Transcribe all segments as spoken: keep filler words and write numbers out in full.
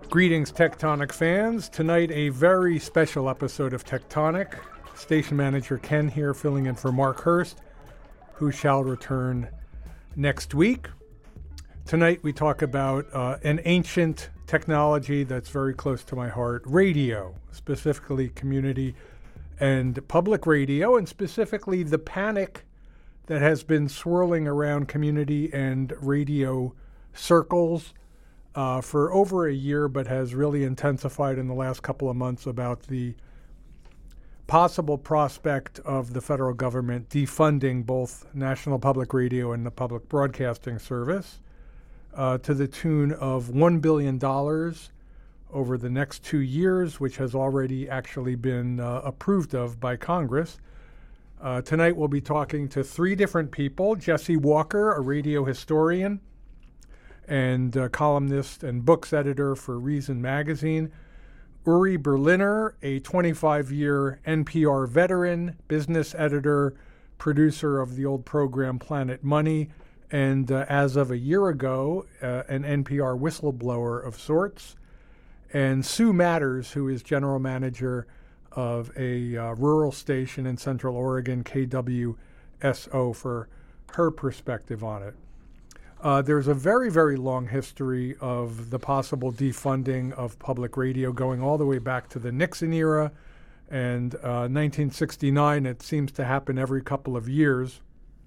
Greetings, Tectonic fans. Tonight, a very special episode of Tectonic. Station manager Ken here, filling in for Mark Hurst, who shall return next week. Tonight, we talk about uh, an ancient technology that's very close to my heart, radio, specifically community and public radio, and specifically the panic that has been swirling around community and radio circles uh, for over a year, but has really intensified in the last couple of months about the possible prospect of the federal government defunding both National Public Radio and the Public Broadcasting Service uh, to the tune of one billion dollars over the next two years, which has already actually been uh, approved of by Congress. Uh, tonight we'll be talking to three different people: Jesse Walker, a radio historian and uh, columnist and books editor for Reason Magazine; Uri Berliner, a twenty-five-year N P R veteran, business editor, producer of the old program Planet Money, and uh, as of a year ago, uh, an N P R whistleblower of sorts; and Sue Matters, who is general manager of a uh, rural station in Central Oregon, K W S O, for her perspective on it. Uh, there's a very, very long history of the possible defunding of public radio going all the way back to the Nixon era, and uh, nineteen sixty-nine. It seems to happen every couple of years,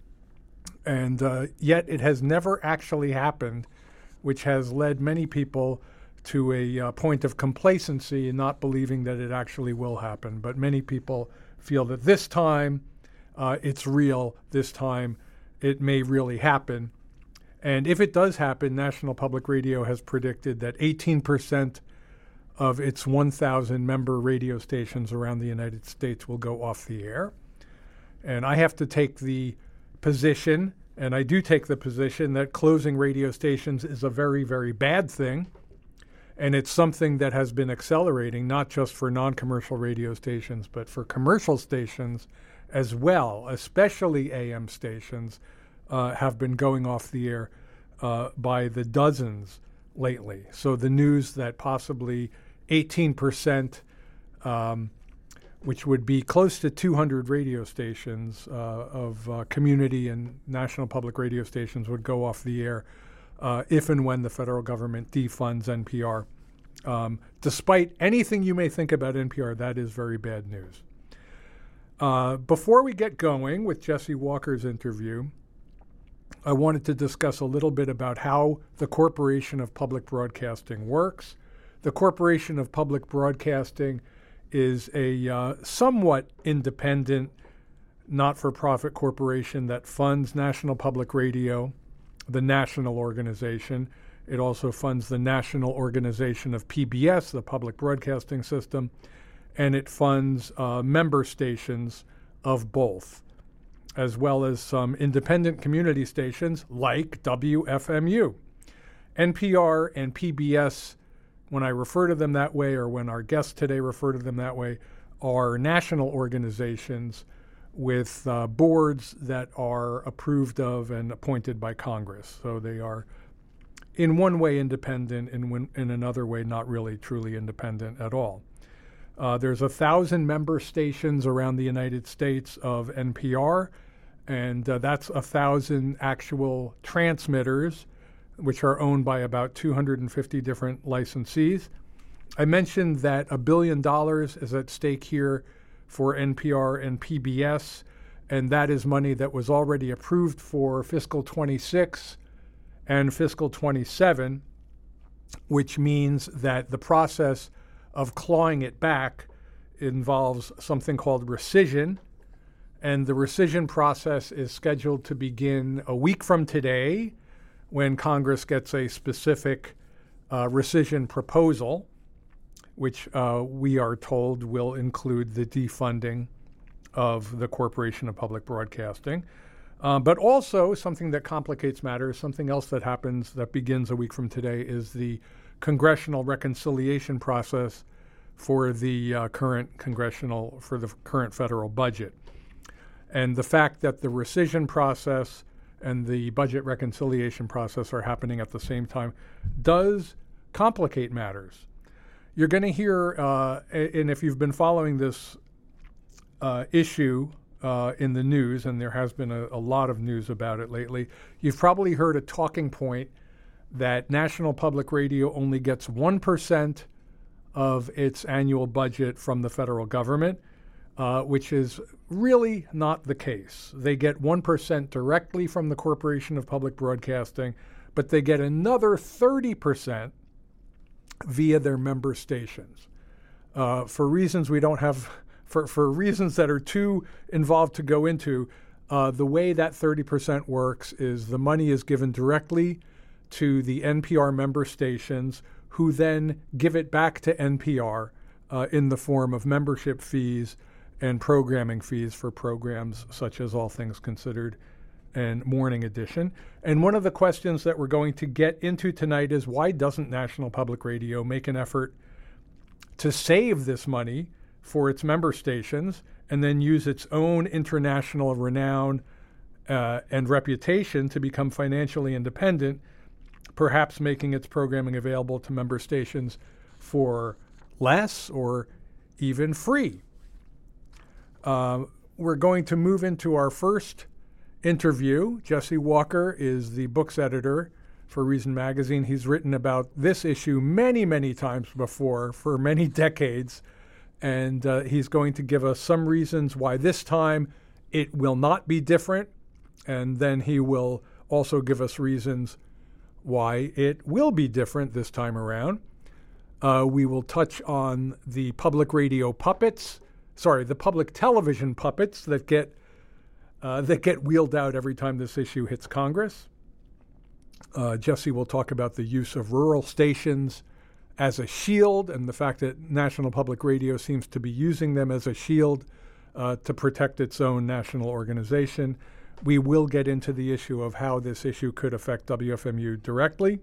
and uh, yet it has never actually happened, which has led many people to a uh, point of complacency and not believing that it actually will happen. But many people feel that this time uh, it's real, this time it may really happen. And if it does happen, National Public Radio has predicted that eighteen percent of its one thousand member radio stations around the United States will go off the air. And I have to take the position, and I do take the position, that closing radio stations is a very, very bad thing. And it's something that has been accelerating, not just for non-commercial radio stations, but for commercial stations as well, especially A M stations, uh, have been going off the air uh, by the dozens lately. So the news that possibly eighteen percent, um, which would be close to two hundred radio stations uh, of uh, community and national public radio stations, would go off the air Uh, if and when the federal government defunds N P R. Um, despite anything you may think about N P R, that is very bad news. Uh, before we get going with Jesse Walker's interview, I wanted to discuss a little bit about how the Corporation of Public Broadcasting works. The Corporation of Public Broadcasting is a uh, somewhat independent, not-for-profit corporation that funds National Public Radio, the national organization. It also funds the national organization of P B S, the Public Broadcasting System, and it funds uh, member stations of both, as well as some independent community stations like W F M U. N P R and P B S, when I refer to them that way, or when our guests today refer to them that way, are national organizations with uh, boards that are approved of and appointed by Congress. So they are in one way independent, and in, in another way not really truly independent at all. Uh, there's a thousand member stations around the United States of N P R, and uh, that's a thousand actual transmitters, which are owned by about two hundred fifty different licensees. I mentioned that a billion dollars is at stake here for N P R and P B S, and that is money that was already approved for fiscal twenty-six and fiscal twenty-seven, which means that the process of clawing it back involves something called rescission, and the rescission process is scheduled to begin a week from today, when Congress gets a specific uh, rescission proposal, which uh, we are told will include the defunding of the Corporation of Public Broadcasting. Uh, but also, something that complicates matters, something else that happens that begins a week from today, is the congressional reconciliation process for the uh, current congressional, for the current federal budget. And the fact that the rescission process and the budget reconciliation process are happening at the same time does complicate matters. you're going to hear, uh, and if you've been following this uh, issue uh, in the news, and there has been a, a lot of news about it lately, you've probably heard a talking point that National Public Radio only gets one percent of its annual budget from the federal government, uh, which is really not the case. They get one percent directly from the Corporation of Public Broadcasting, but they get another thirty percent via their member stations. Uh, for reasons we don't have, for, for reasons that are too involved to go into, uh, the way that thirty percent works is the money is given directly to the N P R member stations, who then give it back to N P R uh, in the form of membership fees and programming fees for programs such as All Things Considered and Morning Edition. And one of the questions that we're going to get into tonight is, why doesn't National Public Radio make an effort to save this money for its member stations and then use its own international renown uh, and reputation to become financially independent, perhaps making its programming available to member stations for less or even free? Uh, we're going to move into our first interview. Jesse Walker is the books editor for Reason Magazine. He's written about this issue many, many times before, for many decades, and uh, he's going to give us some reasons why this time it will not be different, and then he will also give us reasons why it will be different this time around. Uh, we will touch on the public radio puppets, sorry, the public television puppets that get uh, that get wheeled out every time this issue hits Congress. Uh, Jesse will talk about the use of rural stations as a shield and the fact that National Public Radio seems to be using them as a shield uh, to protect its own national organization. We will get into the issue of how this issue could affect W F M U directly.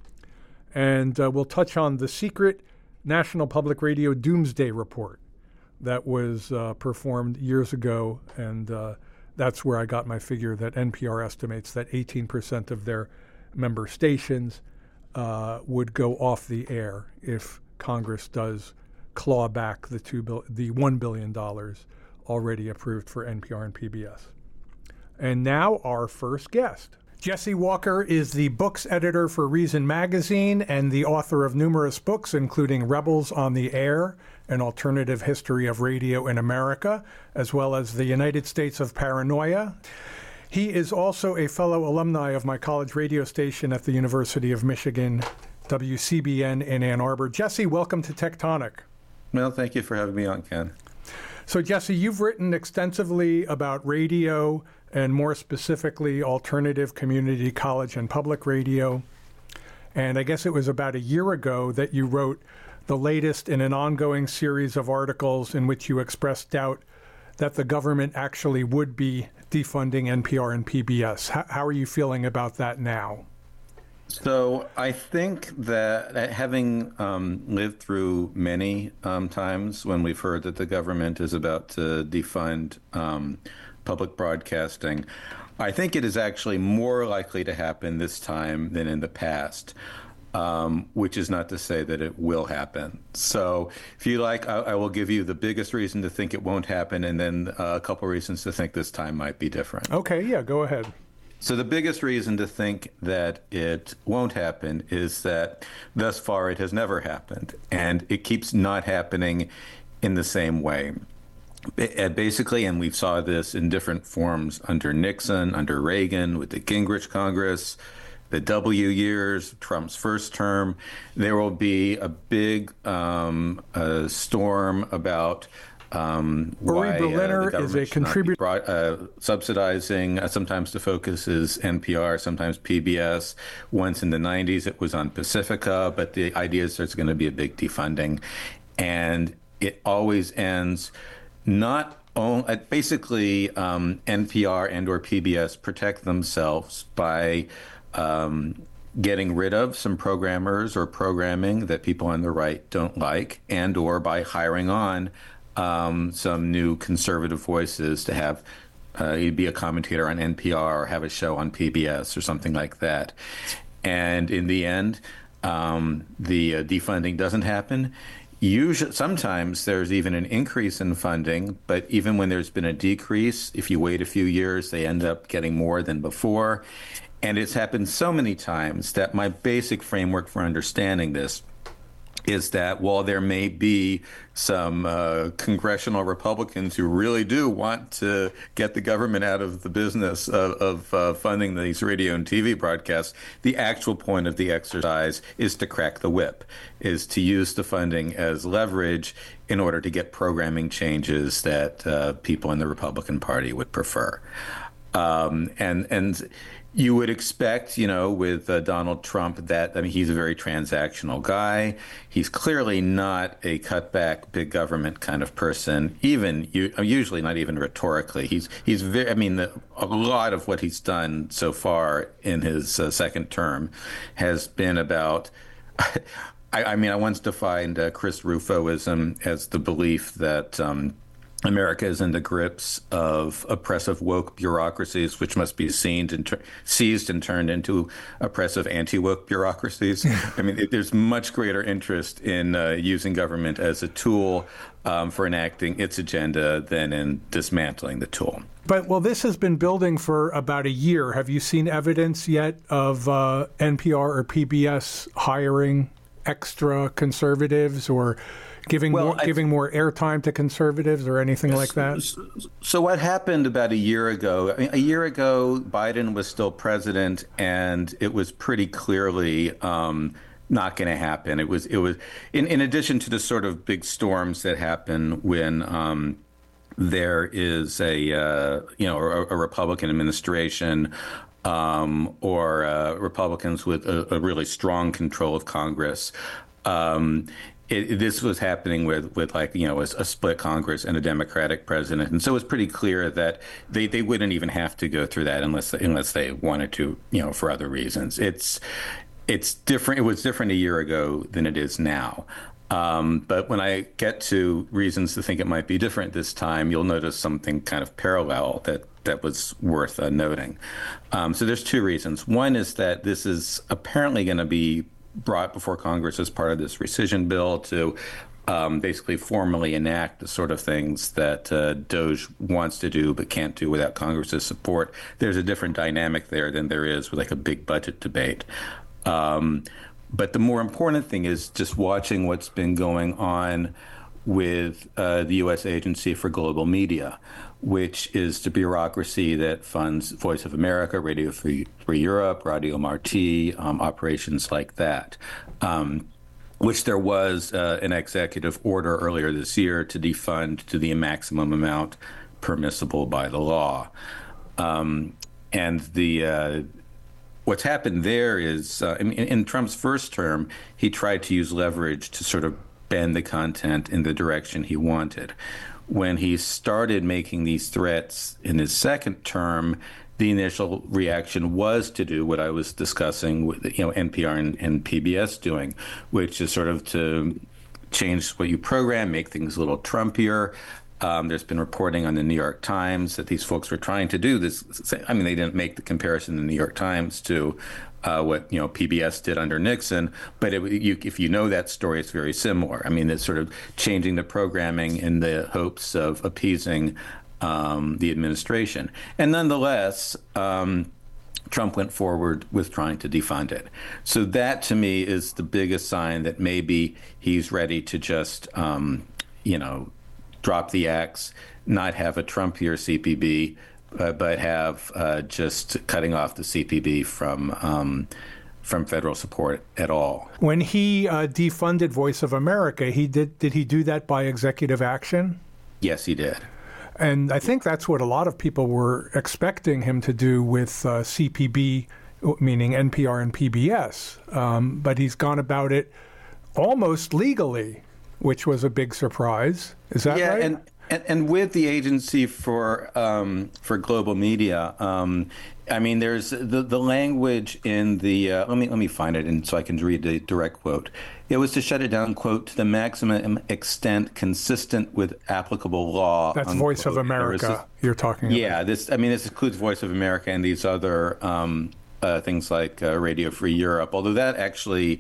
And uh, we'll touch on the secret National Public Radio Doomsday Report that was uh, performed years ago. And uh, that's where I got my figure that N P R estimates that eighteen percent of their member stations uh, would go off the air if Congress does claw back the two bil- the one billion dollars already approved for N P R and P B S. And now our first guest. Jesse Walker is the books editor for Reason Magazine and the author of numerous books, including Rebels on the Air, An Alternative History of Radio in America, as well as The United States of Paranoia. He is also a fellow alumni of my college radio station at the University of Michigan, W C B N in Ann Arbor. Jesse, welcome to Tectonic. Well, thank you for having me on, Ken. So, Jesse, you've written extensively about radio, and more specifically, alternative community college and public radio. And I guess it was about a year ago that you wrote the latest in an ongoing series of articles in which you expressed doubt that the government actually would be defunding N P R and P B S. How, how are you feeling about that now? So I think that having um, lived through many um, times when we've heard that the government is about to defund um, public broadcasting, I think it is actually more likely to happen this time than in the past, um, which is not to say that it will happen. So if you like, I, I will give you the biggest reason to think it won't happen and then uh, a couple reasons to think this time might be different. Okay, yeah, go ahead. So the biggest reason to think that it won't happen is that thus far it has never happened, and it keeps not happening in the same way. Basically, and we saw this in different forms under Nixon, under Reagan, with the Gingrich Congress, the W years, Trump's first term, there will be a big um, uh, storm about Um, Uri why, Berliner uh, is a contributor. Uh, subsidizing, uh, sometimes the focus is N P R, sometimes P B S. Once in the nineties, it was on Pacifica, but the idea is there's going to be a big defunding. And it always ends not only, basically, um, N P R and or P B S protect themselves by um, getting rid of some programmers or programming that people on the right don't like, and or by hiring on Um, some new conservative voices to have uh, you'd be a commentator on N P R or have a show on P B S or something like that. And in the end, um, the uh, defunding doesn't happen. Usually, sometimes there's even an increase in funding, but even when there's been a decrease, if you wait a few years, they end up getting more than before. And it's happened so many times that my basic framework for understanding this is that while there may be some uh, congressional Republicans who really do want to get the government out of the business of, of uh, funding these radio and T V broadcasts, the actual point of the exercise is to crack the whip, is to use the funding as leverage in order to get programming changes that uh, people in the Republican Party would prefer. Um, and and you would expect, you know, with uh, Donald Trump that, I mean, he's a very transactional guy. He's clearly not a cutback, big government kind of person, even usually not even rhetorically. He's he's very, I mean, the, a lot of what he's done so far in his uh, second term has been about, I, I mean, I once defined uh, Chris Rufoism as the belief that um, America is in the grips of oppressive woke bureaucracies, which must be seized and, ter- seized and turned into oppressive anti-woke bureaucracies. I mean, it, there's much greater interest in uh, using government as a tool um, for enacting its agenda than in dismantling the tool. But, well, this has been building for about a year. Have you seen evidence yet of uh, N P R or P B S hiring extra conservatives or giving well, more, I, giving more airtime to conservatives or anything like that? So, so what happened about a year ago? I mean, a year ago, Biden was still president, and it was pretty clearly um, not going to happen. It was it was in, in addition to the sort of big storms that happen when um, there is a uh, you know a, a Republican administration. Um, or uh, Republicans with a, a really strong control of Congress. Um, it, it, this was happening with, with like, you know, a, a split Congress and a Democratic president. And so it was pretty clear that they, they wouldn't even have to go through that unless unless they wanted to, you know, for other reasons. It's it's different. It was different a year ago than it is now. Um, but when I get to reasons to think it might be different this time, you'll notice something kind of parallel that that was worth uh, noting. Um, so there's two reasons. One is that this is apparently going to be brought before Congress as part of this rescission bill to um, basically formally enact the sort of things that uh, DOJ wants to do but can't do without Congress's support. There's a different dynamic there than there is with like a big budget debate. Um, but the more important thing is just watching what's been going on with uh, the U S Agency for Global Media, which is the bureaucracy that funds Voice of America, Radio Free, Free Europe, Radio Marti, um, operations like that, um, which there was uh, an executive order earlier this year to defund to the maximum amount permissible by the law. Um, and the uh, what's happened there is, uh, in, in Trump's first term, he tried to use leverage to sort of bend the content in the direction he wanted. When he started making these threats in his second term, the initial reaction was to do what I was discussing with, you know, N P R and, and P B S doing, which is sort of to change what you program, make things a little Trumpier. Um, there's been reporting on the New York Times that these folks were trying to do this. I mean, they didn't make the comparison in the New York Times to uh, what, you know, P B S did under Nixon. But it, you, if you know that story, it's very similar. I mean, it's sort of changing the programming in the hopes of appeasing um, the administration. And nonetheless, um, Trump went forward with trying to defund it. So that, to me, is the biggest sign that maybe he's ready to just, um, you know, drop the axe, not have a Trumpier C P B, uh, but have uh, just cutting off the C P B from um, from federal support at all. When he uh, defunded Voice of America, he did did he do that by executive action? Yes, he did. And I think that's what a lot of people were expecting him to do with uh, C P B, meaning N P R and P B S. Um, but he's gone about it almost legally, which was a big surprise. Is that yeah, right? And, and and with the Agency for um, for Global Media, um, I mean, there's the, the language in the uh, let me let me find it, and so I can read the direct quote. It was to shut it down, quote, to the maximum extent consistent with applicable law. That's unquote. Voice of America this, you're talking about. Yeah, this I mean, this includes Voice of America and these other um, uh, things like uh, Radio Free Europe, although that actually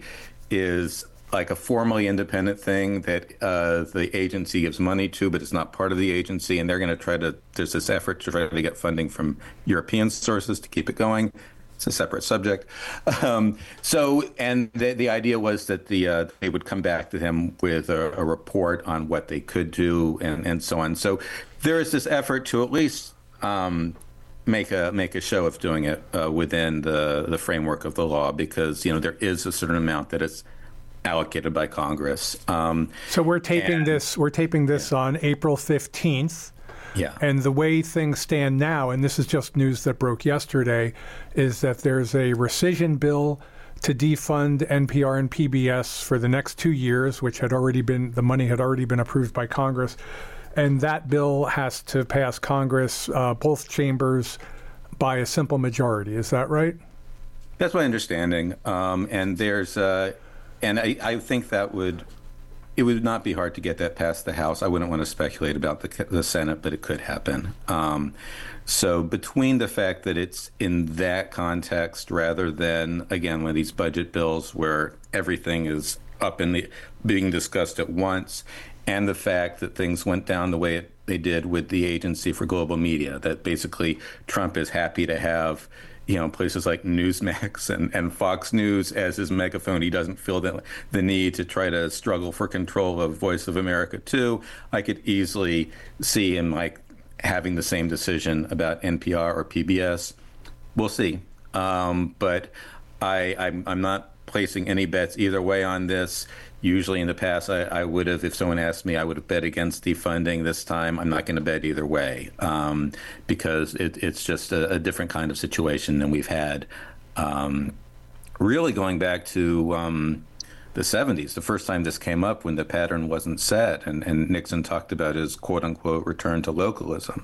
is like a formally independent thing that uh, the agency gives money to, but it's not part of the agency. And they're going to try to, there's this effort to try to get funding from European sources to keep it going. It's a separate subject. Um, so, and the, the idea was that the uh, they would come back to him with a, a report on what they could do and, and so on. So there is this effort to at least um, make a make a show of doing it uh, within the, the framework of the law, because, you know, there is a certain amount that is allocated by Congress. Um, so we're taping and, this. We're taping this yeah. on April fifteenth. Yeah. And the way things stand now, and this is just news that broke yesterday, is that there's a rescission bill to defund N P R and P B S for the next two years, which had already been, the money had already been approved by Congress. And that bill has to pass Congress, uh, both chambers, by a simple majority. Is that right? That's my understanding. Um, and there's, uh, and I, I think that would, it would not be hard to get that past the House. I wouldn't want to speculate about the, the Senate, but it could happen. Um, so between the fact that it's in that context rather than, again, one of these budget bills where everything is up in the being discussed at once, and the fact that things went down the way it, they did with the Agency for Global Media, that basically Trump is happy to have, you know, places like Newsmax and, and Fox News as his megaphone. He doesn't feel the, the need to try to struggle for control of Voice of America, too. I could easily see him, like, having the same decision about N P R or P B S. We'll see. Um, but I, I'm, I'm not placing any bets either way on this. Usually in the past, I, I would have, if someone asked me, I would have bet against defunding. This time, I'm not going to bet either way, um, because it, it's just a, a different kind of situation than we've had. Um, really going back to um, the seventies, the first time this came up when the pattern wasn't set, and, and Nixon talked about his quote-unquote return to localism.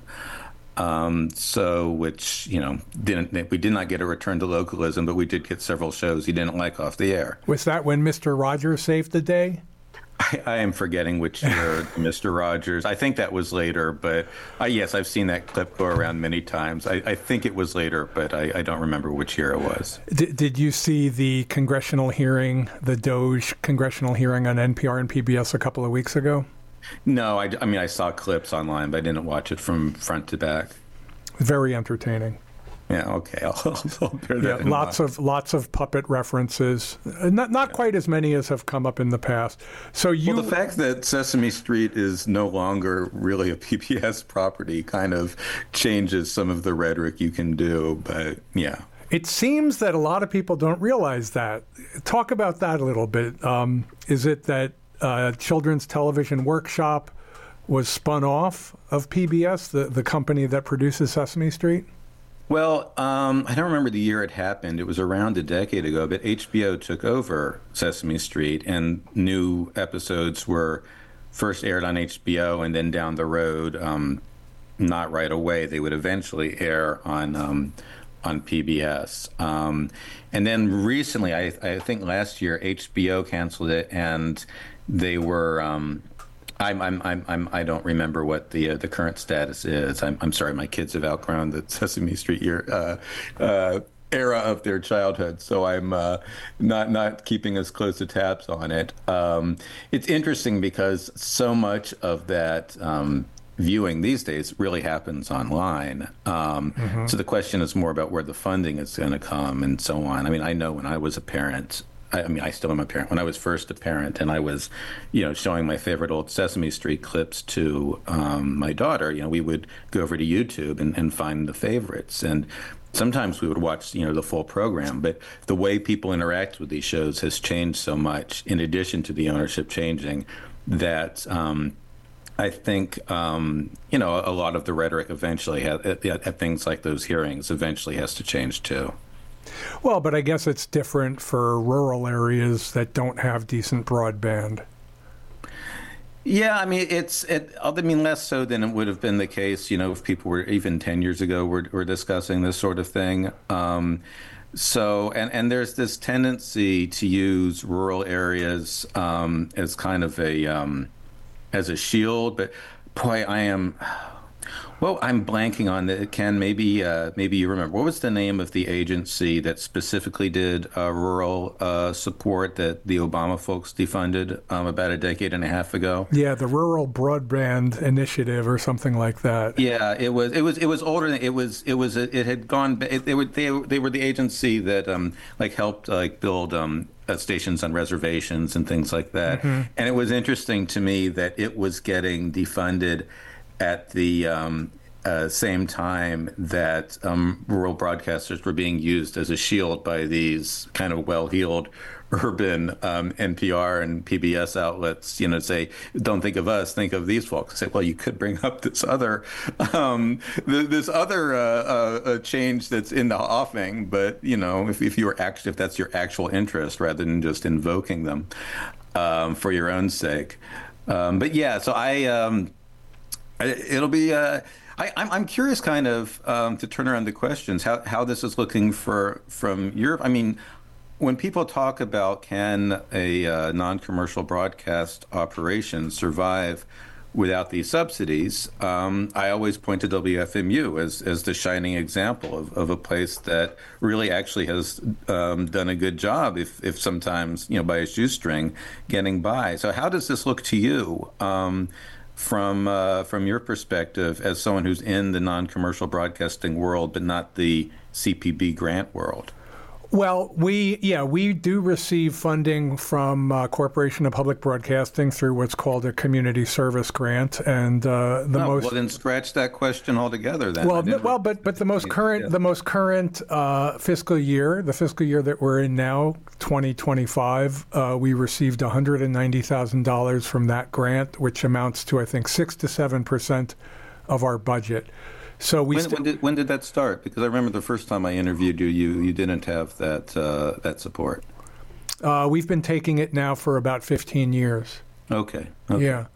Um, so, which, you know, didn't we did not get a return to localism, but we did get several shows he didn't like off the air. Was that when Mister Rogers saved the day? I, I am forgetting which year Mister Rogers. I think that was later, but uh, yes, I've seen that clip go around many times. I, I think it was later, but I, I don't remember which year it was. Did, did you see the congressional hearing, the Doge congressional hearing on N P R and P B S a couple of weeks ago? No, I, I mean, I saw clips online, but I didn't watch it from front to back. Very entertaining. Yeah, okay. I'll, I'll bear that yeah, in lots mind. of lots of puppet references. Not not yeah. quite as many as have come up in the past. So you well, the fact that Sesame Street is no longer really a P B S property kind of changes some of the rhetoric you can do. But yeah. It seems that a lot of people don't realize that. Talk about that a little bit. Um, is it that Uh, Children's Television Workshop was spun off of P B S, the, the company that produces Sesame Street? Well, um, I don't remember the year it happened. It was around a decade ago, but H B O took over Sesame Street, and new episodes were first aired on H B O, and then down the road, um, not right away, they would eventually air on um, on P B S. Um, and then recently, I, I think last year, H B O canceled it, and they were. Um, I'm, I'm, I'm, I'm, I don't remember what the uh, the current status is. I'm, I'm sorry, my kids have outgrown the Sesame Street year uh, uh, era of their childhood, so I'm uh, not not keeping as close to tabs on it. Um, it's interesting because so much of that um, viewing these days really happens online. Um, mm-hmm. So the question is more about where the funding is going to come and so on. I mean, I know when I was a parent. I mean, I still am a parent. When I was first a parent and I was, you know, showing my favorite old Sesame Street clips to um, my daughter, you know, we would go over to YouTube and, and find the favorites. And sometimes we would watch, you know, the full program. But the way people interact with these shows has changed so much, in addition to the ownership changing, that um, I think, um, you know, a lot of the rhetoric eventually has, at, at things like those hearings eventually has to change, too. Well, but I guess it's different for rural areas that don't have decent broadband. Yeah, I mean, it's, it, I mean, less so than it would have been the case, you know, if people were even ten years ago were, were discussing this sort of thing. Um, so, and, and there's this tendency to use rural areas um, as kind of a, um, as a shield. But boy, I am, Well, I'm blanking on the Ken. Maybe uh, maybe you remember. What was the name of the agency that specifically did uh, rural uh, support that the Obama folks defunded um, about a decade and a half ago? Yeah, the Rural Broadband Initiative or something like that. Yeah, it was. It was. It was older. Than, it was. It was. It had gone. It, they were. They, they were the agency that um, like helped like build um, uh, stations on reservations and things like that. Mm-hmm. And it was interesting to me that it was getting defunded at the um, uh, same time that um, rural broadcasters were being used as a shield by these kind of well-heeled urban um, N P R and P B S outlets, you know, say, don't think of us, think of these folks. Say, well, you could bring up this other, um, th- this other uh, uh, change that's in the offing, but you know, if, if you were actually, if that's your actual interest, rather than just invoking them um, for your own sake. Um, but yeah, so I. Um, It'll be. Uh, I, I'm, I'm curious, kind of, um, to turn around the questions. How how this is looking for from your. I mean, when people talk about can a uh, non-commercial broadcast operation survive without these subsidies, um, I always point to W F M U as as the shining example of, of a place that really actually has um, done a good job, if if sometimes, you know, by a shoestring, getting by. So how does this look to you? Um, From uh, from your perspective, as someone who's in the non-commercial broadcasting world, but not the C P B grant world? Well, we yeah we do receive funding from uh, Corporation of Public Broadcasting through what's called a community service grant, and uh, the no, most. Well, then scratch that question altogether. Then well, well, but but the most current yeah. the most current uh, fiscal year, the fiscal year that we're in now, twenty twenty-five, uh, we received one hundred and ninety thousand dollars from that grant, which amounts to I think six to seven percent of our budget. So we when, st- when, did, when did that start? Because I remember the first time I interviewed you, you you didn't have that uh, that support. Uh, we've been taking it now for about fifteen years. Okay. okay. Yeah.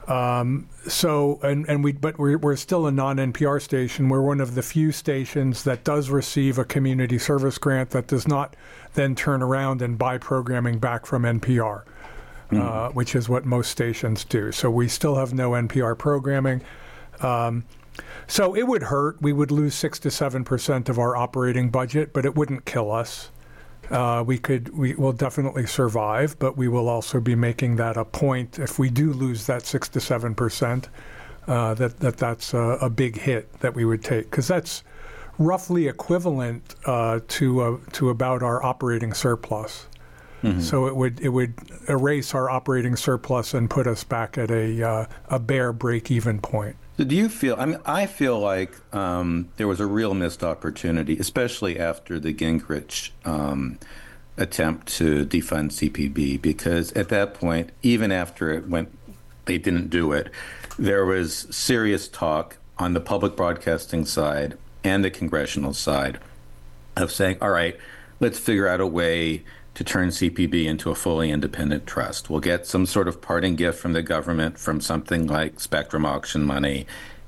Um, so and and we but we're we're still a non-N P R station. We're one of the few stations that does receive a community service grant that does not then turn around and buy programming back from N P R, mm. uh, which is what most stations do. So we still have no N P R programming. Um, So it would hurt. We would lose six to seven percent of our operating budget, but it wouldn't kill us. Uh, we could, we will definitely survive, but we will also be making that a point if we do lose that six to seven percent. Uh, that that that's a, a big hit that we would take, because that's roughly equivalent uh, to uh, to about our operating surplus. Mm-hmm. So it would it would erase our operating surplus and put us back at a uh, a bare break-even point. So do you feel, I mean, I feel like um, there was a real missed opportunity, especially after the Gingrich um, attempt to defund C P B, because at that point, even after it went, they didn't do it, there was serious talk on the public broadcasting side and the congressional side of saying, all right, let's figure out a way to turn C P B into a fully independent trust. We'll get some sort of parting gift from the government from something like spectrum auction money,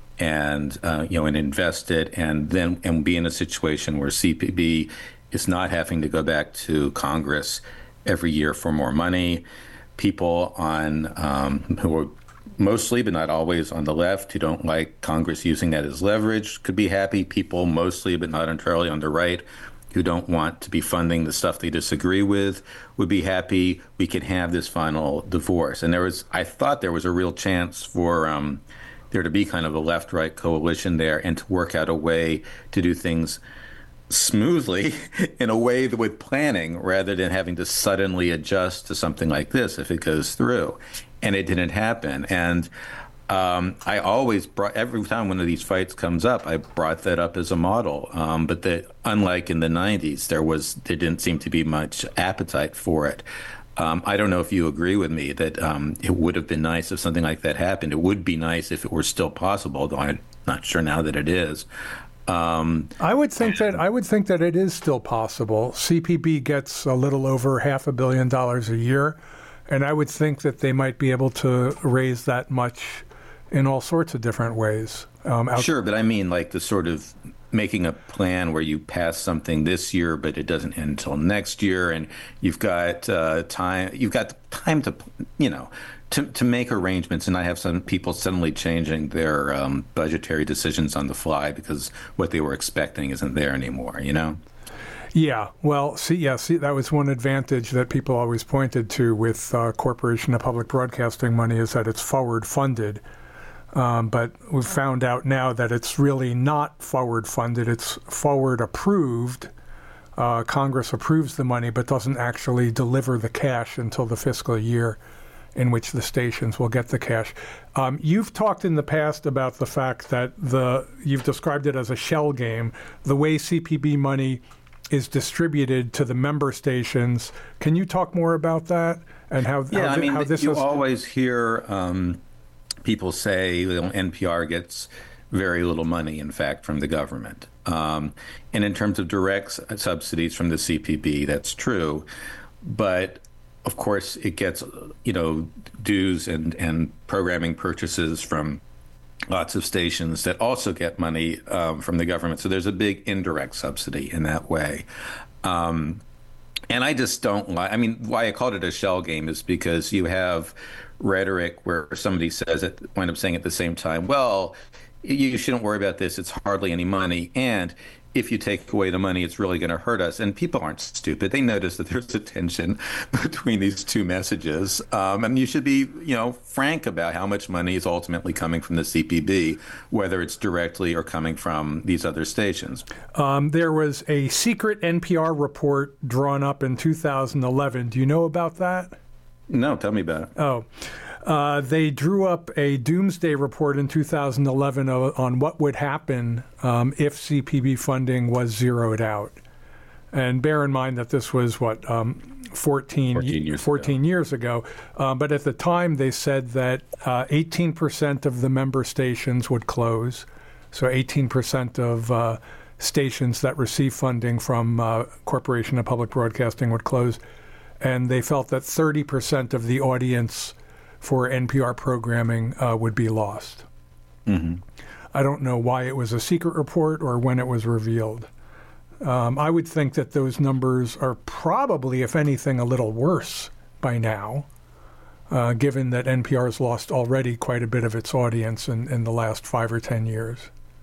and uh, you know, and invest it, and then and be in a situation where C P B is not having to go back to Congress every year for more money. People on um, who are mostly, but not always, on the left, who don't like Congress using that as leverage, could be happy. People mostly, but not entirely, on the right, who don't want to be funding the stuff they disagree with, would be happy we could have this final divorce. And there was, I thought there was a real chance for um, there to be kind of a left-right coalition there, and to work out a way to do things smoothly in a way that with planning, rather than having to suddenly adjust to something like this if it goes through. And it didn't happen. And Um, I always brought, every time one of these fights comes up, I brought that up as a model. Um, but that, unlike in the nineties, there was there didn't seem to be much appetite for it. Um, I don't know if you agree with me that um, it would have been nice if something like that happened. It would be nice if it were still possible, though I'm not sure now that it is. Um, I would think that I would think that it is still possible. C P B gets a little over half a billion dollars a year, and I would think that they might be able to raise that much in all sorts of different ways. Um, sure, but I mean like the sort of making a plan where you pass something this year, but it doesn't end until next year, and you've got uh, time. You've got time to, you know, to to make arrangements, and I have some people suddenly changing their um, budgetary decisions on the fly because what they were expecting isn't there anymore. You know. Yeah, well, see, yeah, see, that was one advantage that people always pointed to with uh, Corporation of Public Broadcasting money is that it's forward funded. Um, but we've found out now that it's really not forward funded. It's forward approved. Uh, Congress approves the money, but doesn't actually deliver the cash until the fiscal year in which the stations will get the cash. Um, you've talked in the past about the fact that the you've described it as a shell game. The way C P B money is distributed to the member stations. Can you talk more about that and how? Yeah, how, I mean, how this you is... always hear um, people say you know, N P R gets very little money, in fact, from the government. Um, and in terms of direct subsidies from the C P B, that's true. But of course, it gets, you know, dues and, and programming purchases from lots of stations that also get money um, from the government. So there's a big indirect subsidy in that way. Um, and I just don't like, I mean, why I called it a shell game is because you have rhetoric where somebody says it, wind up saying at the same time, well, you shouldn't worry about this. It's hardly any money. And if you take away the money, it's really going to hurt us. And people aren't stupid. They notice that there's a tension between these two messages. Um, and you should be, you know, frank about how much money is ultimately coming from the C P B, whether it's directly or coming from these other stations. Um, there was a secret N P R report drawn up in two thousand eleven. Do you know about that? No, tell me about it. Oh. Uh, they drew up a doomsday report in two thousand eleven on what would happen um, if C P B funding was zeroed out. And bear in mind that this was, what, um, fourteen, fourteen years fourteen ago. Years ago. Uh, but at the time, they said that uh, eighteen percent of the member stations would close. So eighteen percent of uh, stations that receive funding from uh, Corporation of Public Broadcasting would close. And they felt that thirty percent of the audience for N P R programming uh, would be lost. Mm-hmm. I don't know why it was a secret report or when it was revealed. Um, I would think that those numbers are probably, if anything, a little worse by now, uh, given that N P R has lost already quite a bit of its audience in, in the last five or ten years.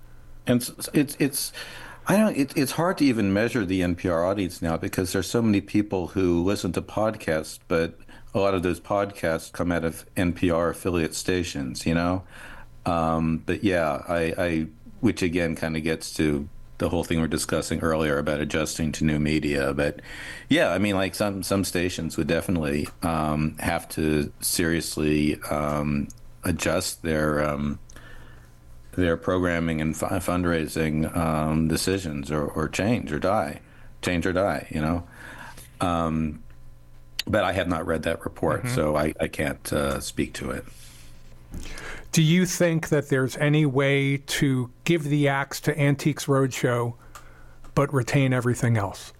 And it's, it's, it's I don't. It, it's hard to even measure the N P R audience now because there's so many people who listen to podcasts, but a lot of those podcasts come out of N P R affiliate stations, you know? Um, but yeah, I, I which again kind of gets to the whole thing we we're discussing earlier about adjusting to new media. But yeah, I mean, like some, some stations would definitely um, have to seriously um, adjust their um, their programming and f- fundraising um, decisions or, or change or die, change or die, you know? Um, But I have not read that report, mm-hmm. so I, I can't uh, speak to it. Do you think that there's any way to give the axe to Antiques Roadshow but retain everything else?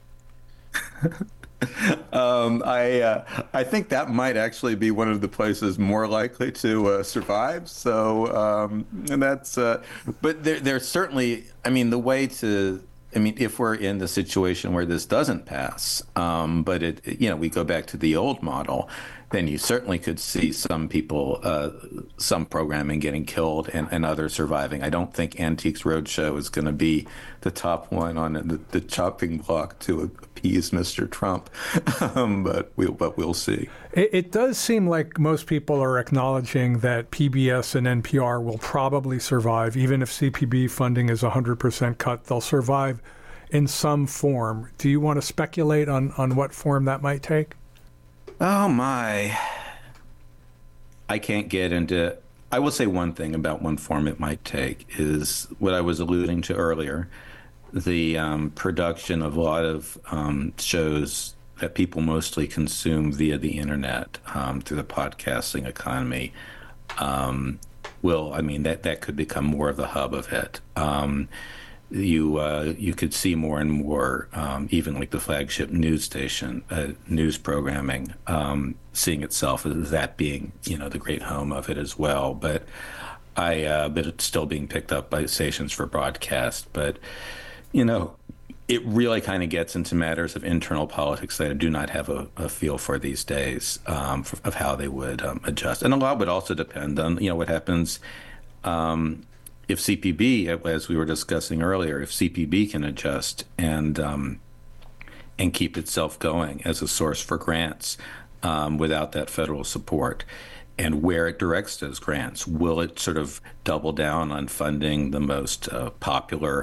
um, I uh, I think that might actually be one of the places more likely to uh, survive. So um, and that's, uh, but there, there's certainly, I mean, the way to. I mean, if we're in the situation where this doesn't pass, um, but it, you know, we go back to the old model, then you certainly could see some people, uh, some programming getting killed and, and others surviving. I don't think Antiques Roadshow is going to be the top one on the, the chopping block to appease Mister Trump, um, but we'll but we'll see. It, it does seem like most people are acknowledging that P B S and N P R will probably survive, even if C P B funding is one hundred percent cut. They'll survive in some form. Do you want to speculate on, on what form that might take? Oh, my. I can't get into... I will say one thing about one form it might take is what I was alluding to earlier, the um, production of a lot of um, shows that people mostly consume via the internet um, through the podcasting economy um, will, I mean, that, that could become more of the hub of it. Um, you uh, you could see more and more, um, even like the flagship news station, uh, news programming, um, seeing itself as that being, you know, the great home of it as well. But I uh, but it's still being picked up by stations for broadcast. But, you know, it really kind of gets into matters of internal politics that I do not have a, a feel for these days, um, for, of how they would um, adjust. And a lot would also depend on, you know, what happens um, if C P B, as we were discussing earlier, if C P B can adjust and um, and keep itself going as a source for grants um, without that federal support, and where it directs those grants. Will it sort of double down on funding the most uh, popular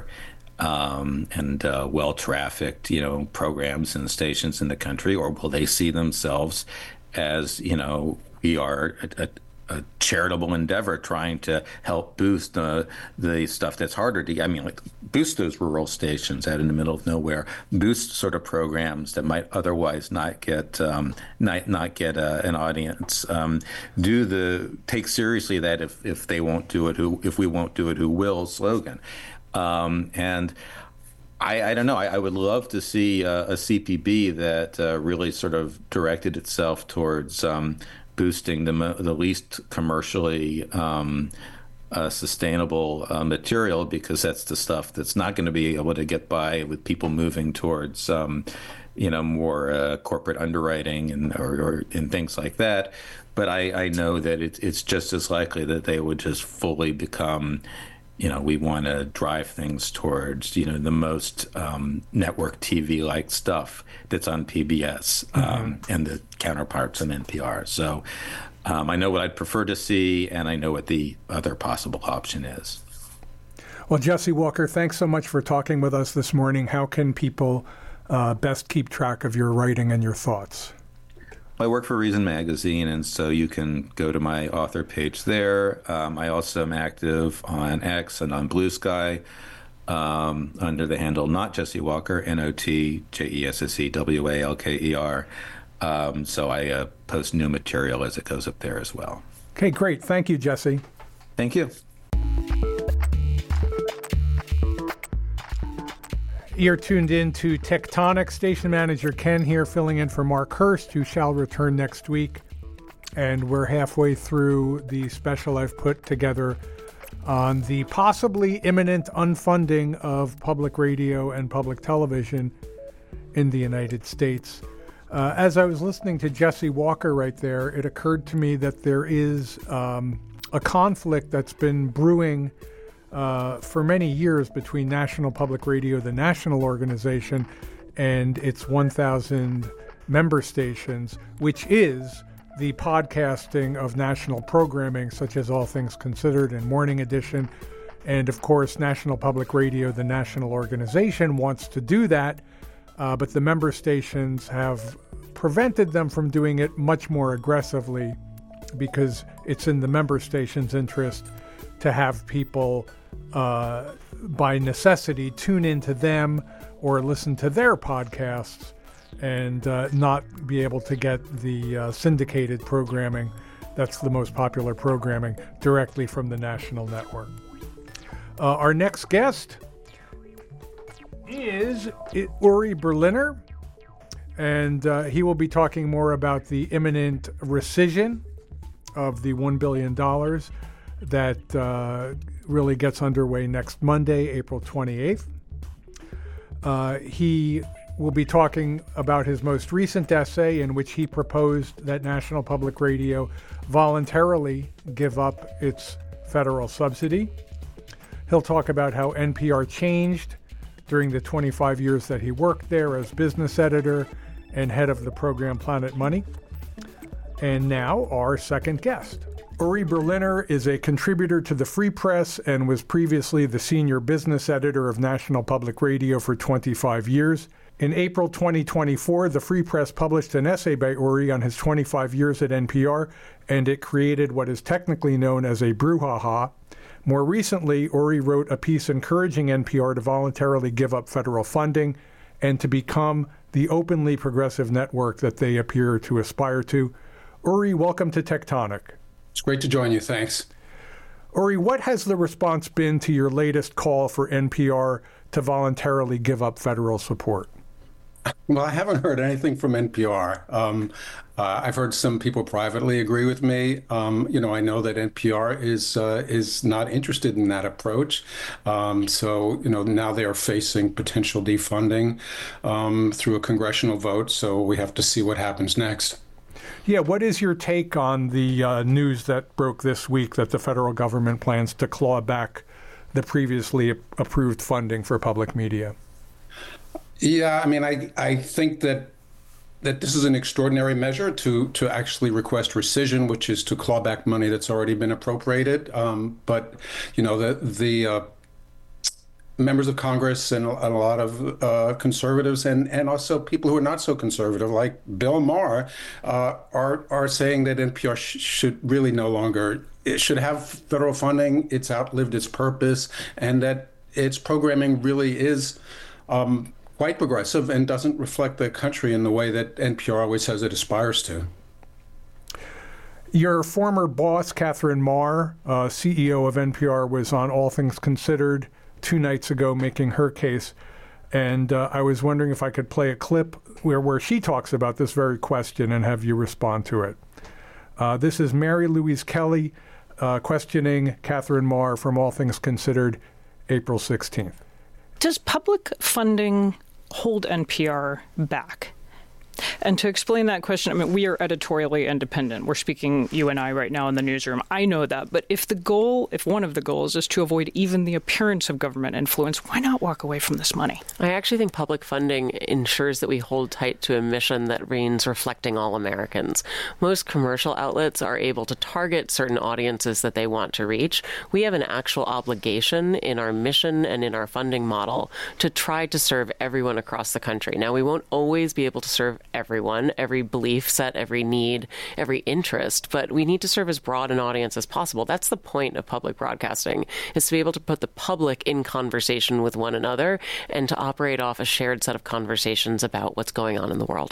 um, and uh, well-trafficked, you know, programs and stations in the country, or will they see themselves as, you know, we are a, a, a charitable endeavor trying to help boost uh, the stuff that's harder to, I mean, like boost those rural stations out in the middle of nowhere, boost sort of programs that might otherwise not get um, not not get uh, an audience. Um, do the take seriously that if if they won't do it, who if we won't do it, who will slogan, um, and. I, I don't know. I, I would love to see uh, a C P B that uh, really sort of directed itself towards um, boosting the the least commercially um, uh, sustainable uh, material, because that's the stuff that's not going to be able to get by with people moving towards, um, you know, more uh, corporate underwriting and or, or and things like that. But I, I know that it, it's just as likely that they would just fully become. You know, we want to drive things towards, you know, the most um, network T V-like stuff that's on P B S um, mm-hmm. and the counterparts on N P R. So um, I know what I'd prefer to see, and I know what the other possible option is. Well, Jesse Walker, thanks so much for talking with us this morning. How can people uh, best keep track of your writing and your thoughts? I work for Reason Magazine, and so you can go to my author page there. Um, I also am active on X and on Blue Sky um, under the handle Not Jesse Walker, N O T J E S S E W A L K E R. Um, so I uh, post new material as it goes up there as well. Okay, great. Thank you, Jesse. Thank you. You're tuned in to Tectonic. Station manager Ken here, filling in for Mark Hurst, who shall return next week. And we're halfway through the special I've put together on the possibly imminent unfunding of public radio and public television in the United States. Uh, as I was listening to Jesse Walker right there, it occurred to me that there is um, a conflict that's been brewing Uh, for many years between National Public Radio, the national organization, and its one thousand member stations, which is the podcasting of national programming, such as All Things Considered and Morning Edition. And of course, National Public Radio, the national organization, wants to do that, uh, but the member stations have prevented them from doing it much more aggressively, because it's in the member station's interest to have people uh, by necessity tune into them or listen to their podcasts and uh, not be able to get the uh, syndicated programming, that's the most popular programming, directly from the national network. Uh, our next guest is Uri Berliner, and uh, he will be talking more about the imminent rescission of the one billion dollars that uh, really gets underway next Monday, April twenty-eighth. Uh, he will be talking about his most recent essay in which he proposed that National Public Radio voluntarily give up its federal subsidy. He'll talk about how N P R changed during the twenty-five years that he worked there as business editor and head of the program Planet Money. And now our second guest. Uri Berliner is a contributor to the Free Press and was previously the senior business editor of National Public Radio for twenty-five years. In April twenty twenty-four, the Free Press published an essay by Uri on his twenty-five years at N P R, and it created what is technically known as a brouhaha. More recently, Uri wrote a piece encouraging N P R to voluntarily give up federal funding and to become the openly progressive network that they appear to aspire to. Uri, welcome to Tectonic. It's great to join you. Thanks. Uri, what has the response been to your latest call for N P R to voluntarily give up federal support? Well, I haven't heard anything from N P R. Um, uh, I've heard some people privately agree with me. Um, you know, I know that N P R is uh, is not interested in that approach. Um, so, you know, now they are facing potential defunding um, through a congressional vote. So we have to see what happens next. Yeah, what is your take on the uh, news that broke this week that the federal government plans to claw back the previously approved funding for public media? Yeah, I mean, I I think that that this is an extraordinary measure to to actually request rescission, which is to claw back money that's already been appropriated. Um, but you know, the the uh, members of Congress and a, a lot of uh, conservatives and and also people who are not so conservative, like Bill Maher, uh, are are saying that N P R sh- should really no longer it should have federal funding. It's outlived its purpose, and that its programming really is. Um, quite progressive and doesn't reflect the country in the way that N P R always says it aspires to. Your former boss, Catherine Maher, uh, C E O of N P R, was on All Things Considered two nights ago making her case. And uh, I was wondering if I could play a clip where, where she talks about this very question and have you respond to it. Uh, this is Mary Louise Kelly uh, questioning Catherine Maher from All Things Considered, April sixteenth. Does public funding hold N P R back? And to explain that question, I mean, we are editorially independent. We're speaking, you and I, right now in the newsroom. I know that. But if the goal, if one of the goals is to avoid even the appearance of government influence, why not walk away from this money? I actually think public funding ensures that we hold tight to a mission that reigns reflecting all Americans. Most commercial outlets are able to target certain audiences that they want to reach. We have an actual obligation in our mission and in our funding model to try to serve everyone across the country. Now, we won't always be able to serve everyone, every belief set, every need, every interest, but we need to serve as broad an audience as possible. That's the point of public broadcasting, is to be able to put the public in conversation with one another and to operate off a shared set of conversations about what's going on in the world.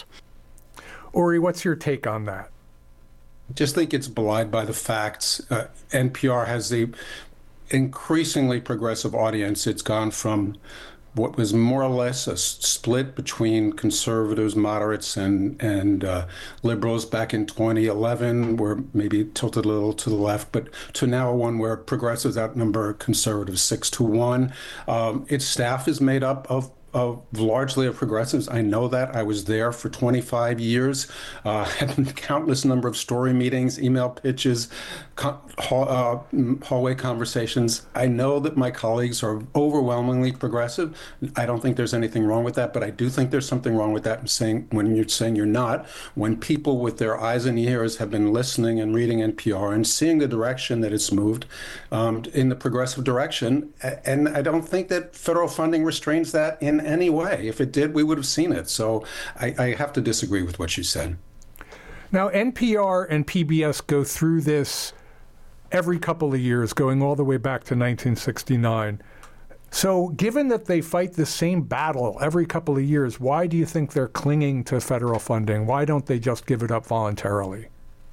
Ori, what's your take on that? I just think it's belied by the facts. Uh, N P R has a increasingly progressive audience. It's gone from what was more or less a split between conservatives, moderates, and and uh, liberals back in twenty eleven, where maybe tilted a little to the left, but to now one where progressives outnumber conservatives six to one. Um, its staff is made up of of largely of progressives. I know that. I was there for twenty-five years, uh, had countless number of story meetings, email pitches, con- hall, uh, hallway conversations. I know that my colleagues are overwhelmingly progressive. I don't think there's anything wrong with that, but I do think there's something wrong with that in saying, when you're saying you're not, when people with their eyes and ears have been listening and reading N P R and seeing the direction that it's moved um, in the progressive direction. And I don't think that federal funding restrains that in any way. If it did, we would have seen it. So I, I have to disagree with what you said. Now, N P R and P B S go through this every couple of years, going all the way back to nineteen sixty-nine. So given that they fight the same battle every couple of years, why do you think they're clinging to federal funding? Why don't they just give it up voluntarily?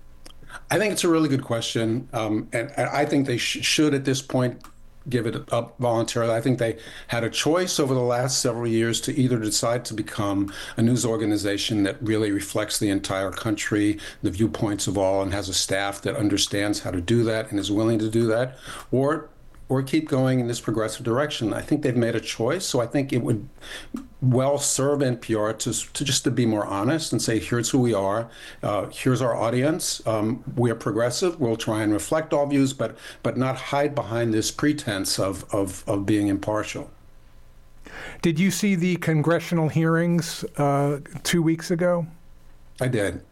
I think it's a really good question. Um, and, and I think they sh- should, at this point, give it up voluntarily. I think they had a choice over the last several years to either decide to become a news organization that really reflects the entire country, the viewpoints of all, and has a staff that understands how to do that and is willing to do that, or or keep going in this progressive direction. I think they've made a choice, so I think it would well serve N P R to, to just to be more honest and say, here's who we are, uh, here's our audience, um, we are progressive, we'll try and reflect all views, but but not hide behind this pretense of, of, of being impartial. Did you see the congressional hearings uh, two weeks ago? I did.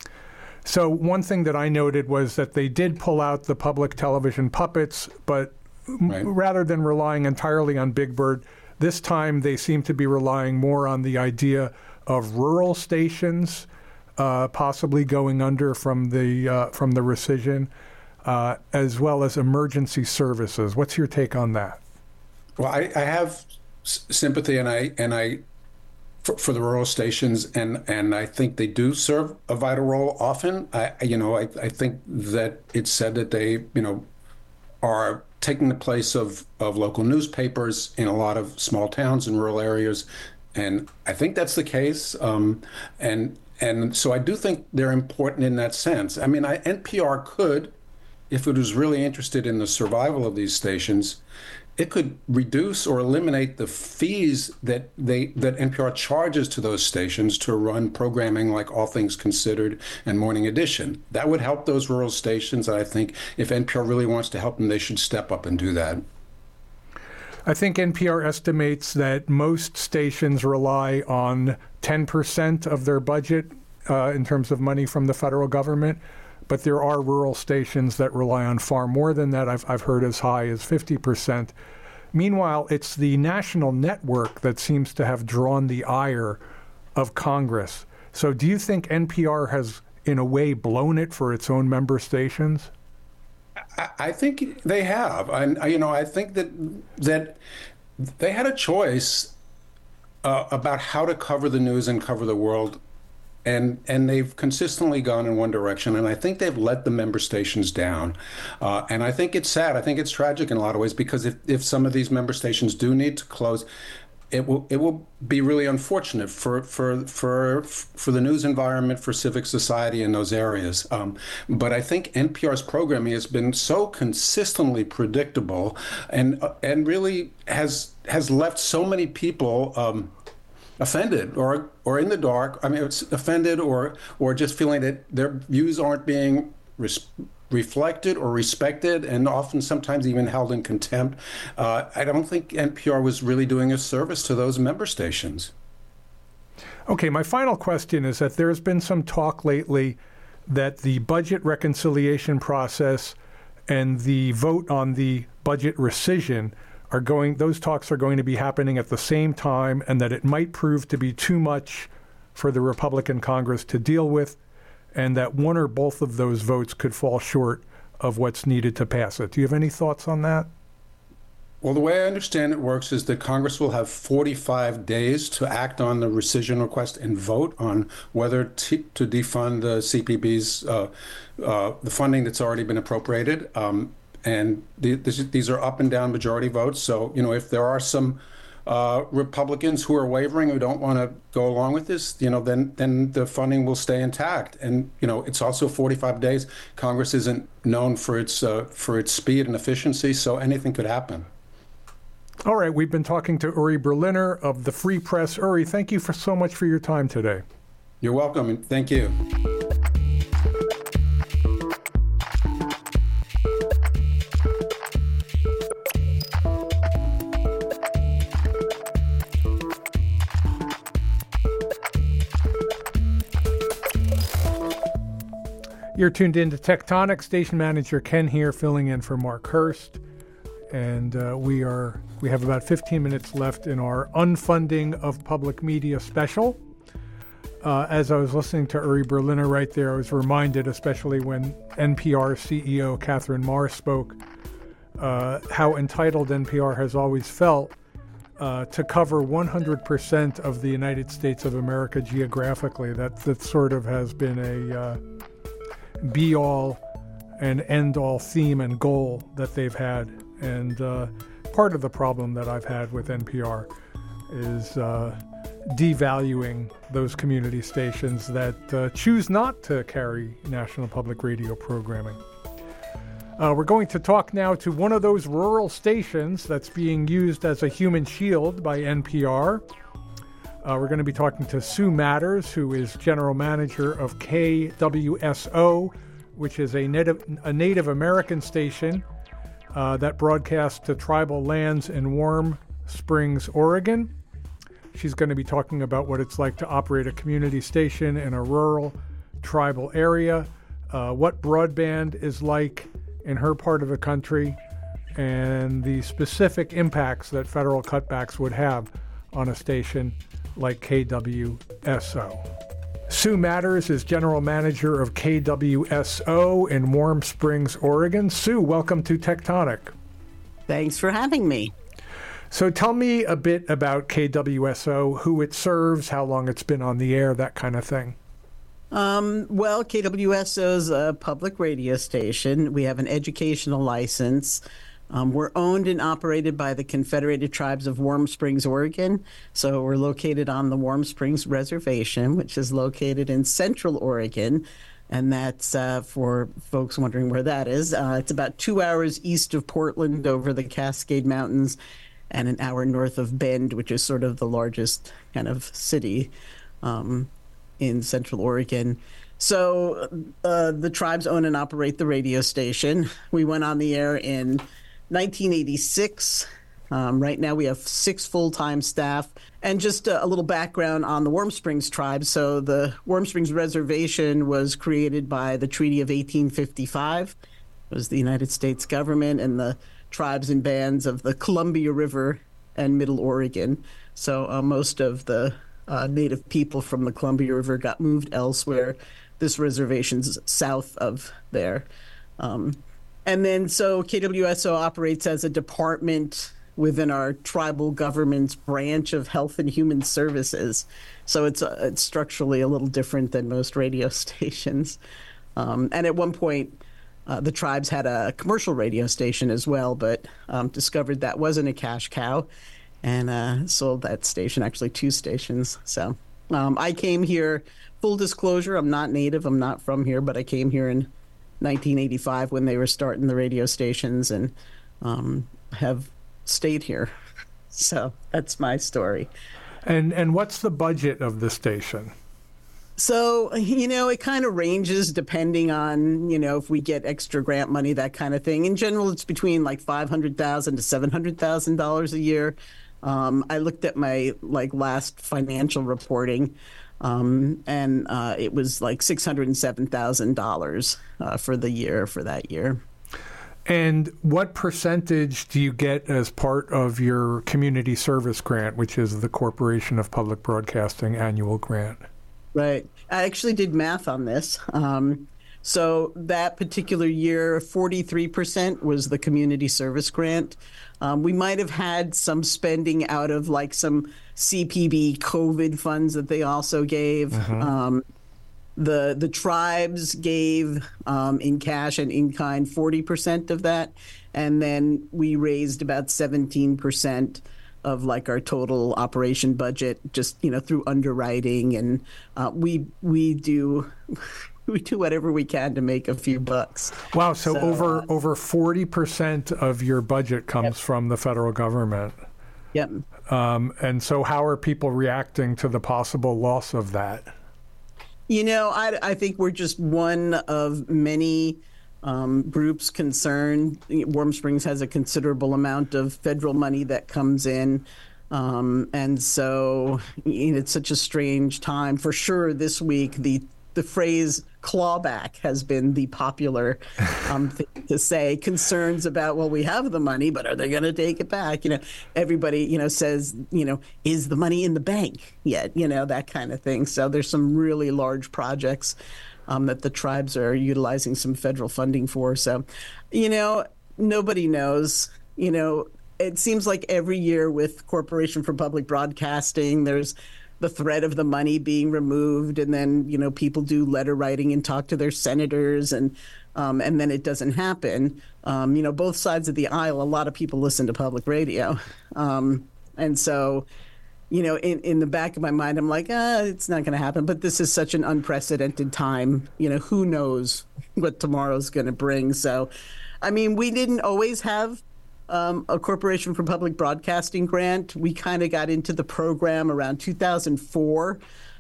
So one thing that I noted was that they did pull out the public television puppets, but right. m- rather than relying entirely on Big Bird, this time they seem to be relying more on the idea of rural stations uh, possibly going under from the uh, from the rescission, uh, as well as emergency services. What's your take on that? Well, I, I have s- sympathy, and I and I for, for the rural stations, and and I think they do serve a vital role often. I you know I, I think that it's said that they you know are taking the place of, of local newspapers in a lot of small towns and rural areas, And I think that's the case. Um, and and so I do think they're important in that sense. I mean, I, N P R could, if it was really interested in the survival of these stations, it could reduce or eliminate the fees that they that N P R charges to those stations to run programming like All Things Considered and Morning Edition. That would help those rural stations. And I think if N P R really wants to help them, they should step up and do that. I think N P R estimates that most stations rely on ten percent of their budget uh, in terms of money from the federal government, but there are rural stations that rely on far more than that. I've, I've heard as high as fifty percent. Meanwhile, it's the national network that seems to have drawn the ire of Congress. So do you think N P R has, in a way, blown it for its own member stations? I think they have. And, you know, I think that that they had a choice uh, about how to cover the news and cover the world. And and they've consistently gone in one direction. And I think they've let the member stations down. Uh, and I think it's sad. I think it's tragic in a lot of ways, because if, if some of these member stations do need to close, it will it will be really unfortunate for for for for the news environment, for civic society in those areas. Um, but I think N P R's programming has been so consistently predictable, and uh, and really has has left so many people um, offended or or in the dark. I mean, it's offended or or just feeling that their views aren't being res- reflected or respected, and often sometimes even held in contempt. Uh, I don't think N P R was really doing a service to those member stations. Okay, my final question is that there's been some talk lately that the budget reconciliation process and the vote on the budget rescission are going, those talks are going to be happening at the same time, and that it might prove to be too much for the Republican Congress to deal with, and that one or both of those votes could fall short of what's needed to pass it. Do you have any thoughts on that? Well, the way I understand it works is that Congress will have forty-five days to act on the rescission request and vote on whether t- to defund the C P B's, uh, uh, the funding that's already been appropriated. Um, and the, this, these are up and down majority votes. So, you know, if there are some Uh, Republicans who are wavering, who don't want to go along with this, you know, then then the funding will stay intact. And you know, it's also forty-five days. Congress isn't known for its uh, for its speed and efficiency, so anything could happen. All right, we've been talking to Uri Berliner of the Free Press. Uri, thank you for so much for your time today. You're welcome, and thank you. You're tuned in to Tectonic. Station manager Ken here, filling in for Mark Hurst, and uh, we are we have about fifteen minutes left in our Unfunding of Public Media special. Uh, as I was listening to Uri Berliner right there, I was reminded, especially when N P R C E O Catherine Maher spoke, uh, how entitled N P R has always felt uh, to cover one hundred percent of the United States of America geographically. That that sort of has been a uh, be-all and end-all theme and goal that they've had. And uh, part of the problem that I've had with N P R is uh, devaluing those community stations that uh, choose not to carry National Public Radio programming. Uh, we're going to talk now to one of those rural stations that's being used as a human shield by N P R. Uh, we're going to be talking to Sue Matters, who is general manager of K W S O, which is a Native, a Native American station uh, that broadcasts to tribal lands in Warm Springs, Oregon. She's going to be talking about what it's like to operate a community station in a rural tribal area, uh, what broadband is like in her part of the country, and the specific impacts that federal cutbacks would have on a station like K W S O. Sue Matters is general manager of K W S O in Warm Springs, Oregon. Sue, welcome to Tectonic. Thanks for having me. So tell me a bit about K W S O, who it serves, how long it's been on the air, that kind of thing. Um, well, K W S O is a public radio station. We have an educational license. Um, we're owned and operated by the Confederated Tribes of Warm Springs, Oregon. So we're located on the Warm Springs Reservation, which is located in Central Oregon. And that's uh, for folks wondering where that is. Uh, it's about two hours east of Portland over the Cascade Mountains and an hour north of Bend, which is sort of the largest kind of city um, in Central Oregon. So uh, the tribes own and operate the radio station. We went on the air in nineteen eighty-six. Um, right now we have six full-time staff. And just a, a little background on the Warm Springs tribe. So the Warm Springs Reservation was created by the Treaty of eighteen fifty-five. It was the United States government and the tribes and bands of the Columbia River and Middle Oregon. So uh, most of the uh, native people from the Columbia River got moved elsewhere. This reservation's south of there. Um, And then so K W S O operates as a department within our tribal government's branch of Health and Human Services. So it's, uh, it's structurally a little different than most radio stations. Um, and at one point, uh, the tribes had a commercial radio station as well, but um, discovered that wasn't a cash cow and uh, sold that station, actually two stations. So um, I came here, full disclosure, I'm not native, I'm not from here, but I came here in nineteen eighty-five when they were starting the radio stations and um, have stayed here. So that's my story. And and what's the budget of the station? So, you know, it kind of ranges depending on, you know, if we get extra grant money, that kind of thing. In general, it's between like five hundred thousand dollars to seven hundred thousand dollars a year. Um, I looked at my like last financial reporting. Um, and uh, it was like six hundred seven thousand dollars uh, for the year for that year. And what percentage do you get as part of your community service grant, which is the Corporation of Public Broadcasting annual grant? Right. I actually did math on this. Um, so that particular year, forty-three percent was the community service grant. Um, we might have had some spending out of like some C P B COVID funds that they also gave. Mm-hmm. Um, the the tribes gave um, in cash and in kind forty percent of that, and then we raised about seventeen percent of like our total operation budget, just you know through underwriting, and uh, we we do. We do whatever we can to make a few bucks. Wow! So, so over uh, over forty percent of your budget comes yep. from the federal government. Yep. Um, and so, how are people reacting to the possible loss of that? You know, I, I think we're just one of many um, groups concerned. Warm Springs has a considerable amount of federal money that comes in. Um, and so you know, it's such a strange time. For sure, this week, the the phrase clawback has been the popular um, thing to say. Concerns about, well, we have the money, but are they going to take it back? You know, everybody, you know, says, you know, is the money in the bank yet? You know, that kind of thing. So there's some really large projects um, that the tribes are utilizing some federal funding for. So, you know, nobody knows, you know, it seems like every year with Corporation for Public Broadcasting, there's the threat of the money being removed, and then you know people do letter writing and talk to their senators, and um, and then it doesn't happen. Um, you know, both sides of the aisle, a lot of people listen to public radio, um, and so you know, in in the back of my mind, I'm like, ah, it's not going to happen. But this is such an unprecedented time. You know, who knows what tomorrow's going to bring? So, I mean, we didn't always have Um, a Corporation for Public Broadcasting grant. We kind of got into the program around two thousand four.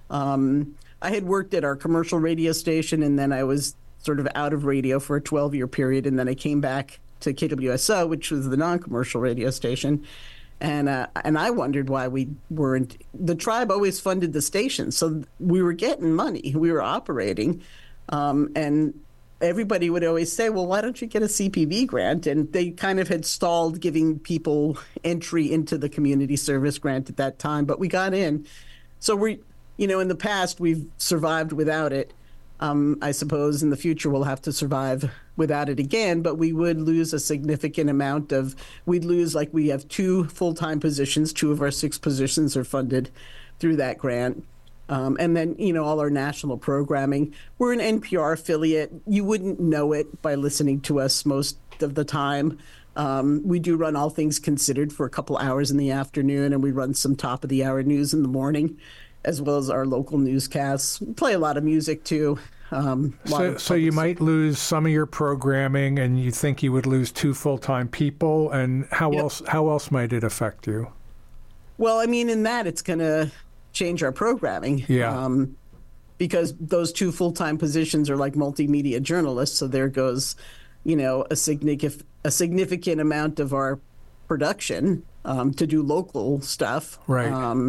Um, I had worked at our commercial radio station, and then I was sort of out of radio for a twelve-year period, and then I came back to K W S O, which was the non-commercial radio station, and uh, and I wondered why we weren't. The tribe always funded the station, so we were getting money, we were operating, um, and everybody would always say, well, why don't you get a C P B grant? And they kind of had stalled giving people entry into the community service grant at that time, but we got in. So we, you know, in the past, we've survived without it. Um, I suppose in the future we'll have to survive without it again, but we would lose a significant amount of, we'd lose, like we have two full-time positions, two of our six positions are funded through that grant. Um, and then, you know, all our national programming. We're an N P R affiliate. You wouldn't know it by listening to us most of the time. Um, we do run All Things Considered for a couple hours in the afternoon, and we run some top of the hour news in the morning, as well as our local newscasts. We play a lot of music too. Um, so, so you might lose some of your programming, and you think you would lose two full-time people. And how yep. else? How else might it affect you? Well, I mean, in that it's going to change our programming. Yeah. Um, because those two full-time positions are like multimedia journalists, so there goes, you know, a significant a significant amount of our production um, to do local stuff. Right. Um,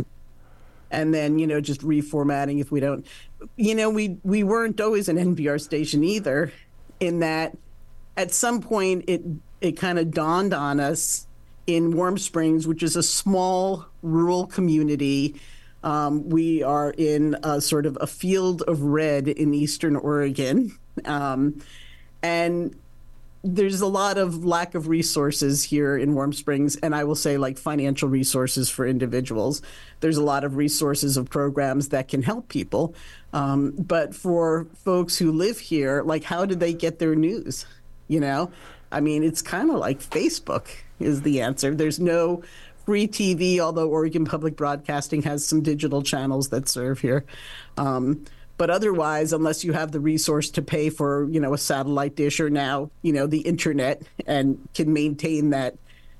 and then, you know, just reformatting if we don't, you know, we, we weren't always an N P R station either, in that at some point it, it kind of dawned on us in Warm Springs, which is a small rural community. Um, we are in a sort of a field of red in Eastern Oregon. Um, and there's a lot of lack of resources here in Warm Springs, and I will say like financial resources for individuals. There's a lot of resources of programs that can help people. Um, but for folks who live here, like how do they get their news? You know, I mean, it's kind of like Facebook is the answer. There's no free T V, although Oregon Public Broadcasting has some digital channels that serve here. Um, But otherwise, unless you have the resource to pay for, you know, a satellite dish or now, you know, the internet and can maintain that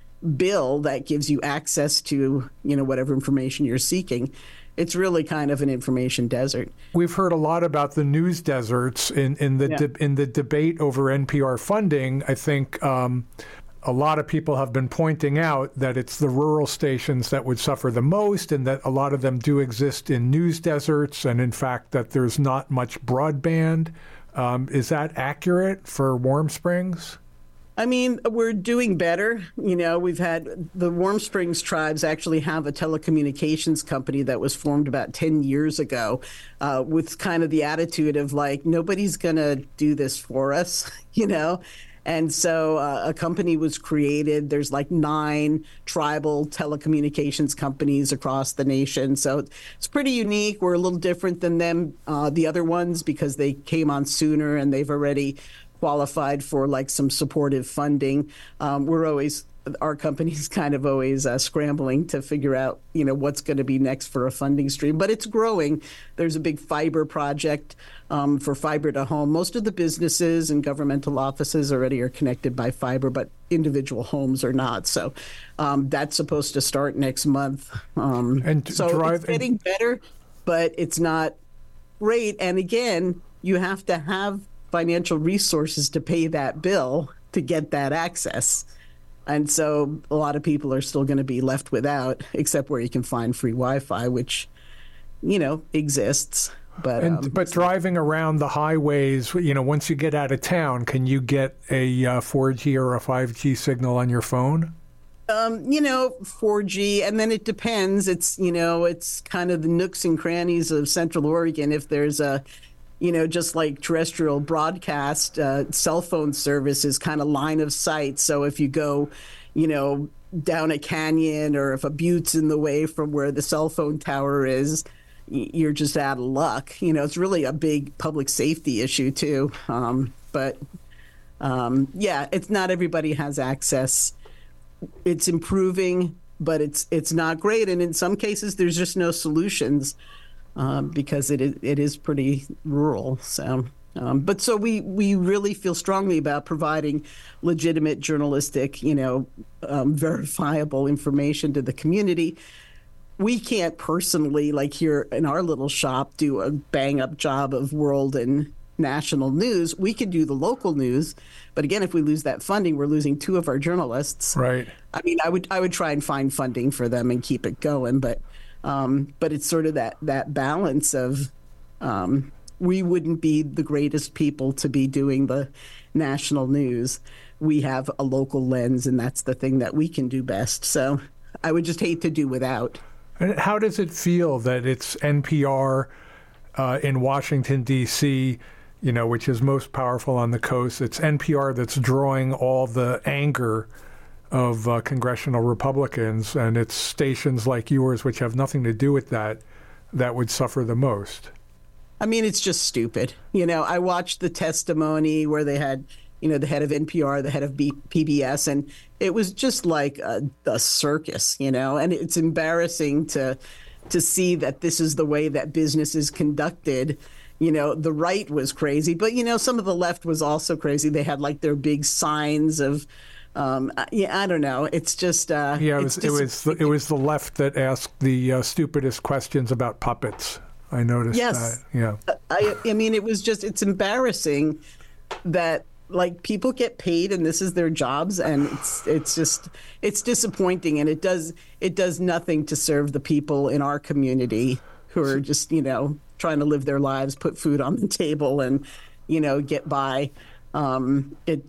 bill that gives you access to, you know, whatever information you're seeking, it's really kind of an information desert. We've heard a lot about the news deserts in, in the Yeah. de- in the debate over N P R funding. I think um, a lot of people have been pointing out that it's the rural stations that would suffer the most, and that a lot of them do exist in news deserts, and in fact that there's not much broadband. Um, is that accurate for Warm Springs? I mean, we're doing better. You know, we've had the Warm Springs tribes actually have a telecommunications company that was formed about ten years ago uh, with kind of the attitude of like, nobody's going to do this for us, you know? And so uh, a company was created. There's like nine tribal telecommunications companies across the nation. So it's pretty unique. We're a little different than them, uh, the other ones, because they came on sooner and they've already qualified for like some supportive funding. Um, we're always, our company's kind of always uh, scrambling to figure out, you know, what's going to be next for a funding stream. But it's growing. There's a big fiber project um, for fiber to home. Most of the businesses and governmental offices already are connected by fiber, but individual homes are not. So um, that's supposed to start next month. Um, and so drive, it's getting and- better, but it's not great. And again, you have to have financial resources to pay that bill to get that access. And so a lot of people are still going to be left without, except where you can find free Wi-Fi, which, you know, exists. But and, um, but driving around the highways, you know, once you get out of town, can you get a uh, four G or a five G signal on your phone? Um, you know, four G, and then it depends. It's, you know, it's kind of the nooks and crannies of Central Oregon. If there's a, you know, just like terrestrial broadcast, uh, cell phone service is kind of line of sight. So if you go, you know, down a canyon, or if a butte's in the way from where the cell phone tower is, you're just out of luck. You know, it's really a big public safety issue too. Um, but um, yeah, it's not everybody has access. It's improving, but it's it's not great. And in some cases, there's just no solutions. Um, because it is, it is pretty rural. So, um, but so we, we really feel strongly about providing legitimate journalistic, you know, um, verifiable information to the community. We can't personally, like here in our little shop, do a bang up job of world and national news. We could do the local news, but again, if we lose that funding, we're losing two of our journalists. Right. I mean, I would I would try and find funding for them and keep it going, but. Um, but it's sort of that, that balance of um, we wouldn't be the greatest people to be doing the national news. We have a local lens, and that's the thing that we can do best. So I would just hate to do without. And how does it feel that it's N P R uh, in Washington, D C, you know, which is most powerful on the coast? It's N P R that's drawing all the anger of uh, congressional Republicans, and it's stations like yours, which have nothing to do with that, that would suffer the most. I mean, it's just stupid. You know, I watched the testimony where they had you know, the head of N P R, the head of B- P B S, and it was just like a, a circus, you know, and it's embarrassing to to see that this is the way that business is conducted. You know, the right was crazy, but, you know, some of the left was also crazy. They had like their big signs of, um, yeah, I don't know. It's just, uh, yeah, it was, it was, the, it was the left that asked the uh, stupidest questions about puppets. I noticed yes. that. Yeah. I, I mean, it was just, it's embarrassing that like people get paid and this is their jobs, and it's it's just it's disappointing, and it does it does nothing to serve the people in our community who are just, you know, trying to live their lives, put food on the table, and, you know, get by. Um, it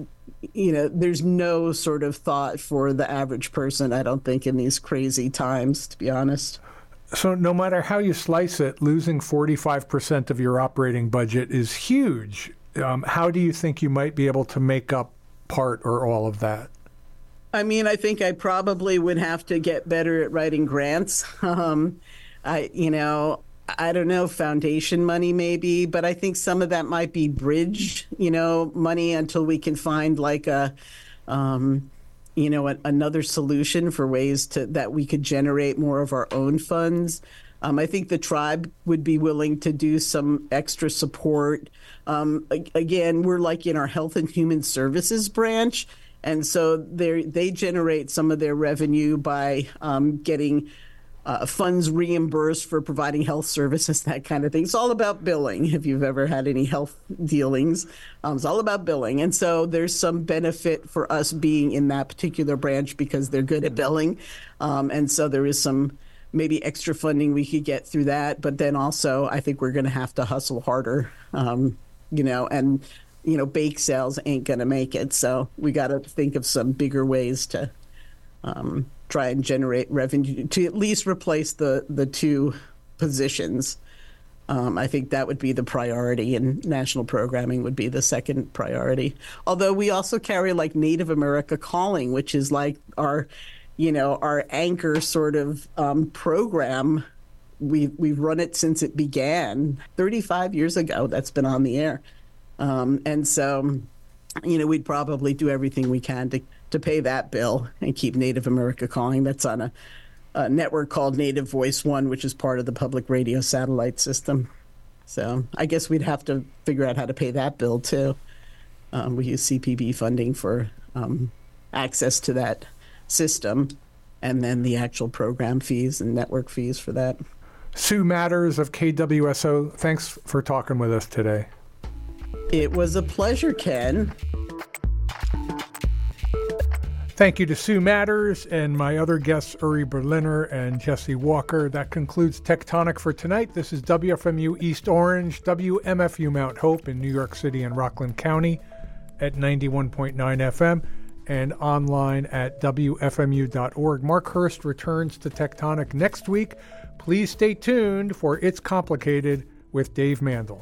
you know, there's no sort of thought for the average person, I don't think, in these crazy times, to be honest. So no matter how you slice it, losing forty-five percent of your operating budget is huge. Um, how do you think you might be able to make up part or all of that? I mean, I think I probably would have to get better at writing grants. Um, I, you know, I don't know, foundation money maybe, but I think some of that might be bridge, you know, money until we can find like a, um, you know, a, another solution for ways to that we could generate more of our own funds. Um, I think the tribe would be willing to do some extra support. Um, again, we're like in our health and human services branch. And so they generate some of their revenue by um, getting uh, funds reimbursed for providing health services, that kind of thing. It's all about billing, if you've ever had any health dealings. Um, it's all about billing. And so there's some benefit for us being in that particular branch because they're good at billing. Um, and so there is some maybe extra funding we could get through that. But then also, I think we're going to have to hustle harder, um, you know, and, you know, bake sales ain't going to make it. So we got to think of some bigger ways to um, try and generate revenue to at least replace the, the two positions. Um, I think that would be the priority, and national programming would be the second priority. Although we also carry like Native America Calling, which is like our, you know, our anchor sort of um, program. We, we've run it since it began thirty-five years ago. That's been on the air. Um, and so, you know, we'd probably do everything we can to, to pay that bill and keep Native America Calling. That's on a, a network called Native Voice One, which is part of the public radio satellite system. So I guess we'd have to figure out how to pay that bill, too. Um, we use C P B funding for um, access to that system, and then the actual program fees and network fees for that. Sue Matters of K W S O, thanks for talking with us today. It was a pleasure, Ken. Thank you to Sue Matters and my other guests, Uri Berliner and Jesse Walker. That concludes Tectonic for tonight. This is W F M U East Orange, W M F U Mount Hope in New York City and Rockland County at ninety-one point nine F M and online at W F M U dot org. Mark Hurst returns to Tectonic next week. Please stay tuned for It's Complicated with Dave Mandel.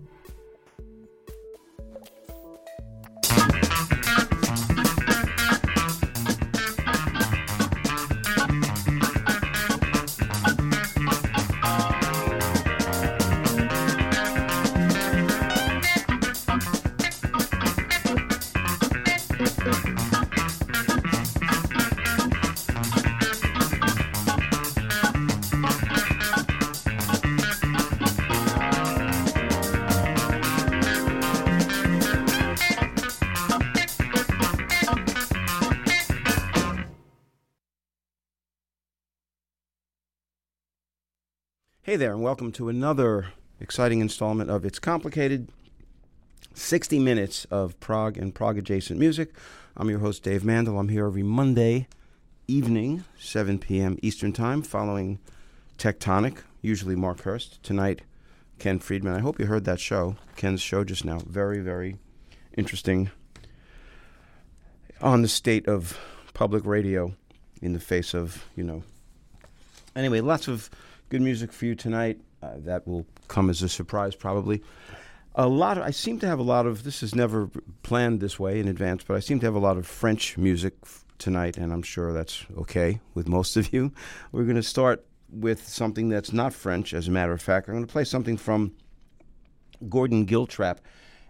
Hey there, and welcome to another exciting installment of It's Complicated, sixty minutes of prog and prog-adjacent music. I'm your host, Dave Mandel. I'm here every Monday evening, seven p.m. Eastern Time, following Tectonic, usually Mark Hurst. Tonight, Ken Friedman. I hope you heard that show, Ken's show just now. Very, very interesting on the state of public radio in the face of, you know... Anyway, lots of good music for you tonight. Uh, that will come as a surprise, probably. A lot of, I seem to have a lot of, this is never planned this way in advance, but I seem to have a lot of French music f- tonight, and I'm sure that's okay with most of you. We're going to start with something that's not French, as a matter of fact. I'm going to play something from Gordon Giltrap,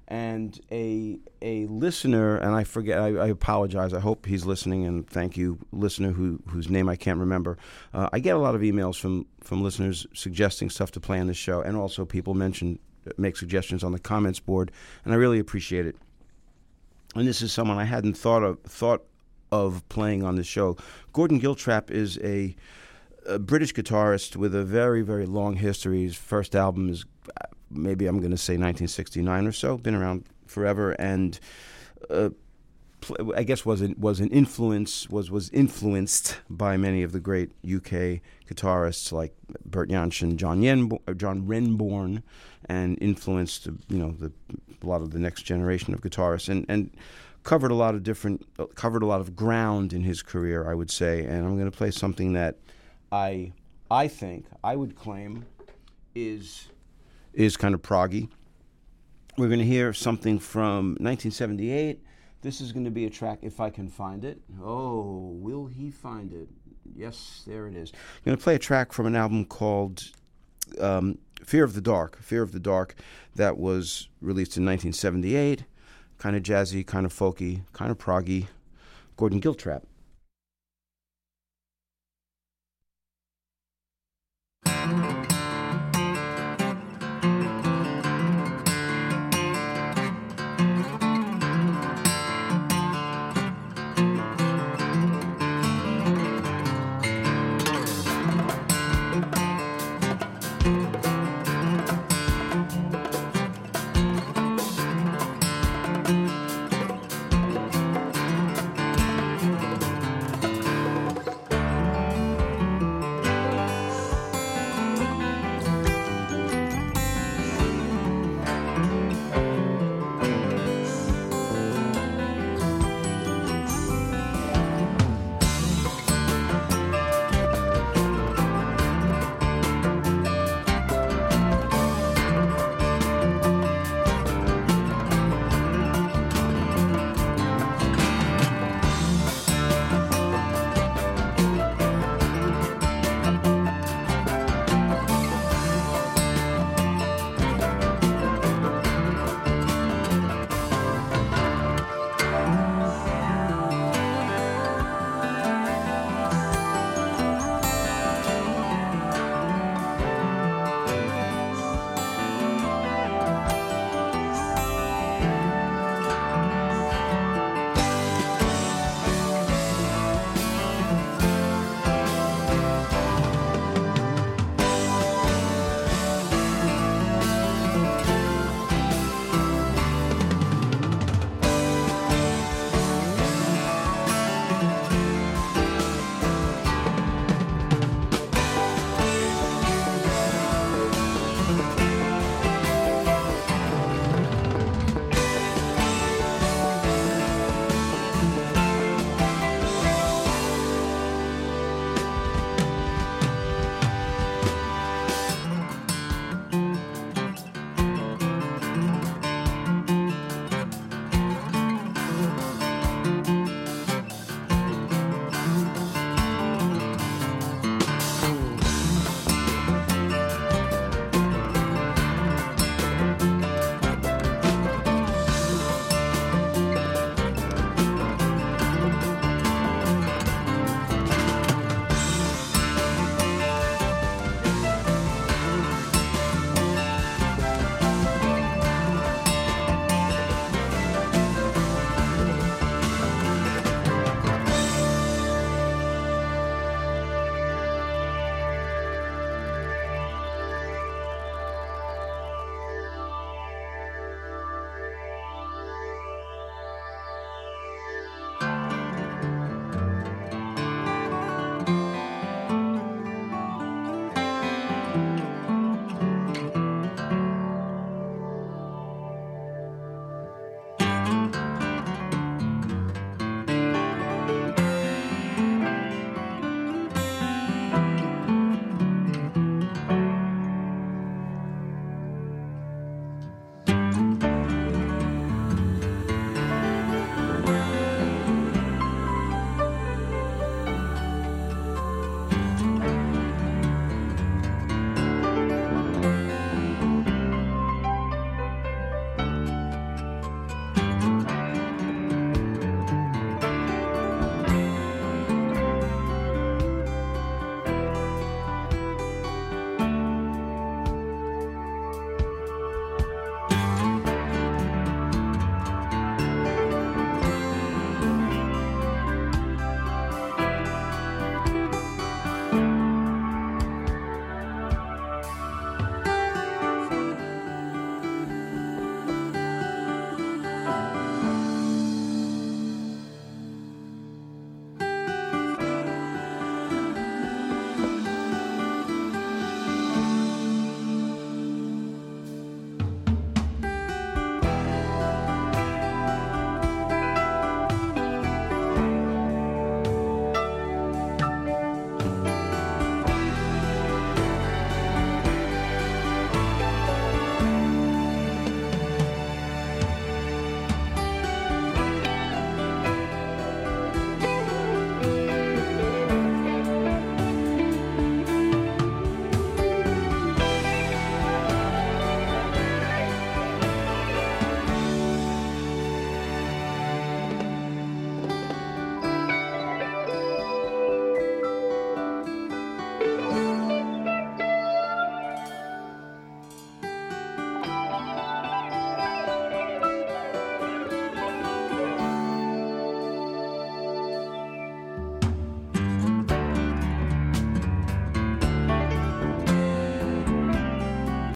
And a a listener, and I forget, I, I apologize. I hope he's listening, and thank you, listener who whose name I can't remember. Uh, I get a lot of emails from, from listeners suggesting stuff to play on the show, and also people mention make suggestions on the comments board, and I really appreciate it. And this is someone I hadn't thought of thought of playing on the show. Gordon Giltrap is a, a British guitarist with a very, very long history. His first album is, maybe I'm going to say nineteen sixty-nine or so, been around forever, and uh, pl- I guess was an, was an influence was was influenced by many of the great U K guitarists like Bert Janschen, John Yen, John Renbourn, and influenced you know the a lot of the next generation of guitarists, and and covered a lot of different uh, covered a lot of ground in his career, I would say. And I'm going to play something that I I think I would claim is. is kind of proggy. We're going to hear something from nineteen seventy-eight. This is going to be a track, if I can find it. Oh, will he find it? Yes, there it is. I'm going to play a track from an album called um, Fear of the Dark. Fear of the Dark, that was released in nineteen seventy-eight. Kind of jazzy, kind of folky, kind of proggy. Gordon Giltrap.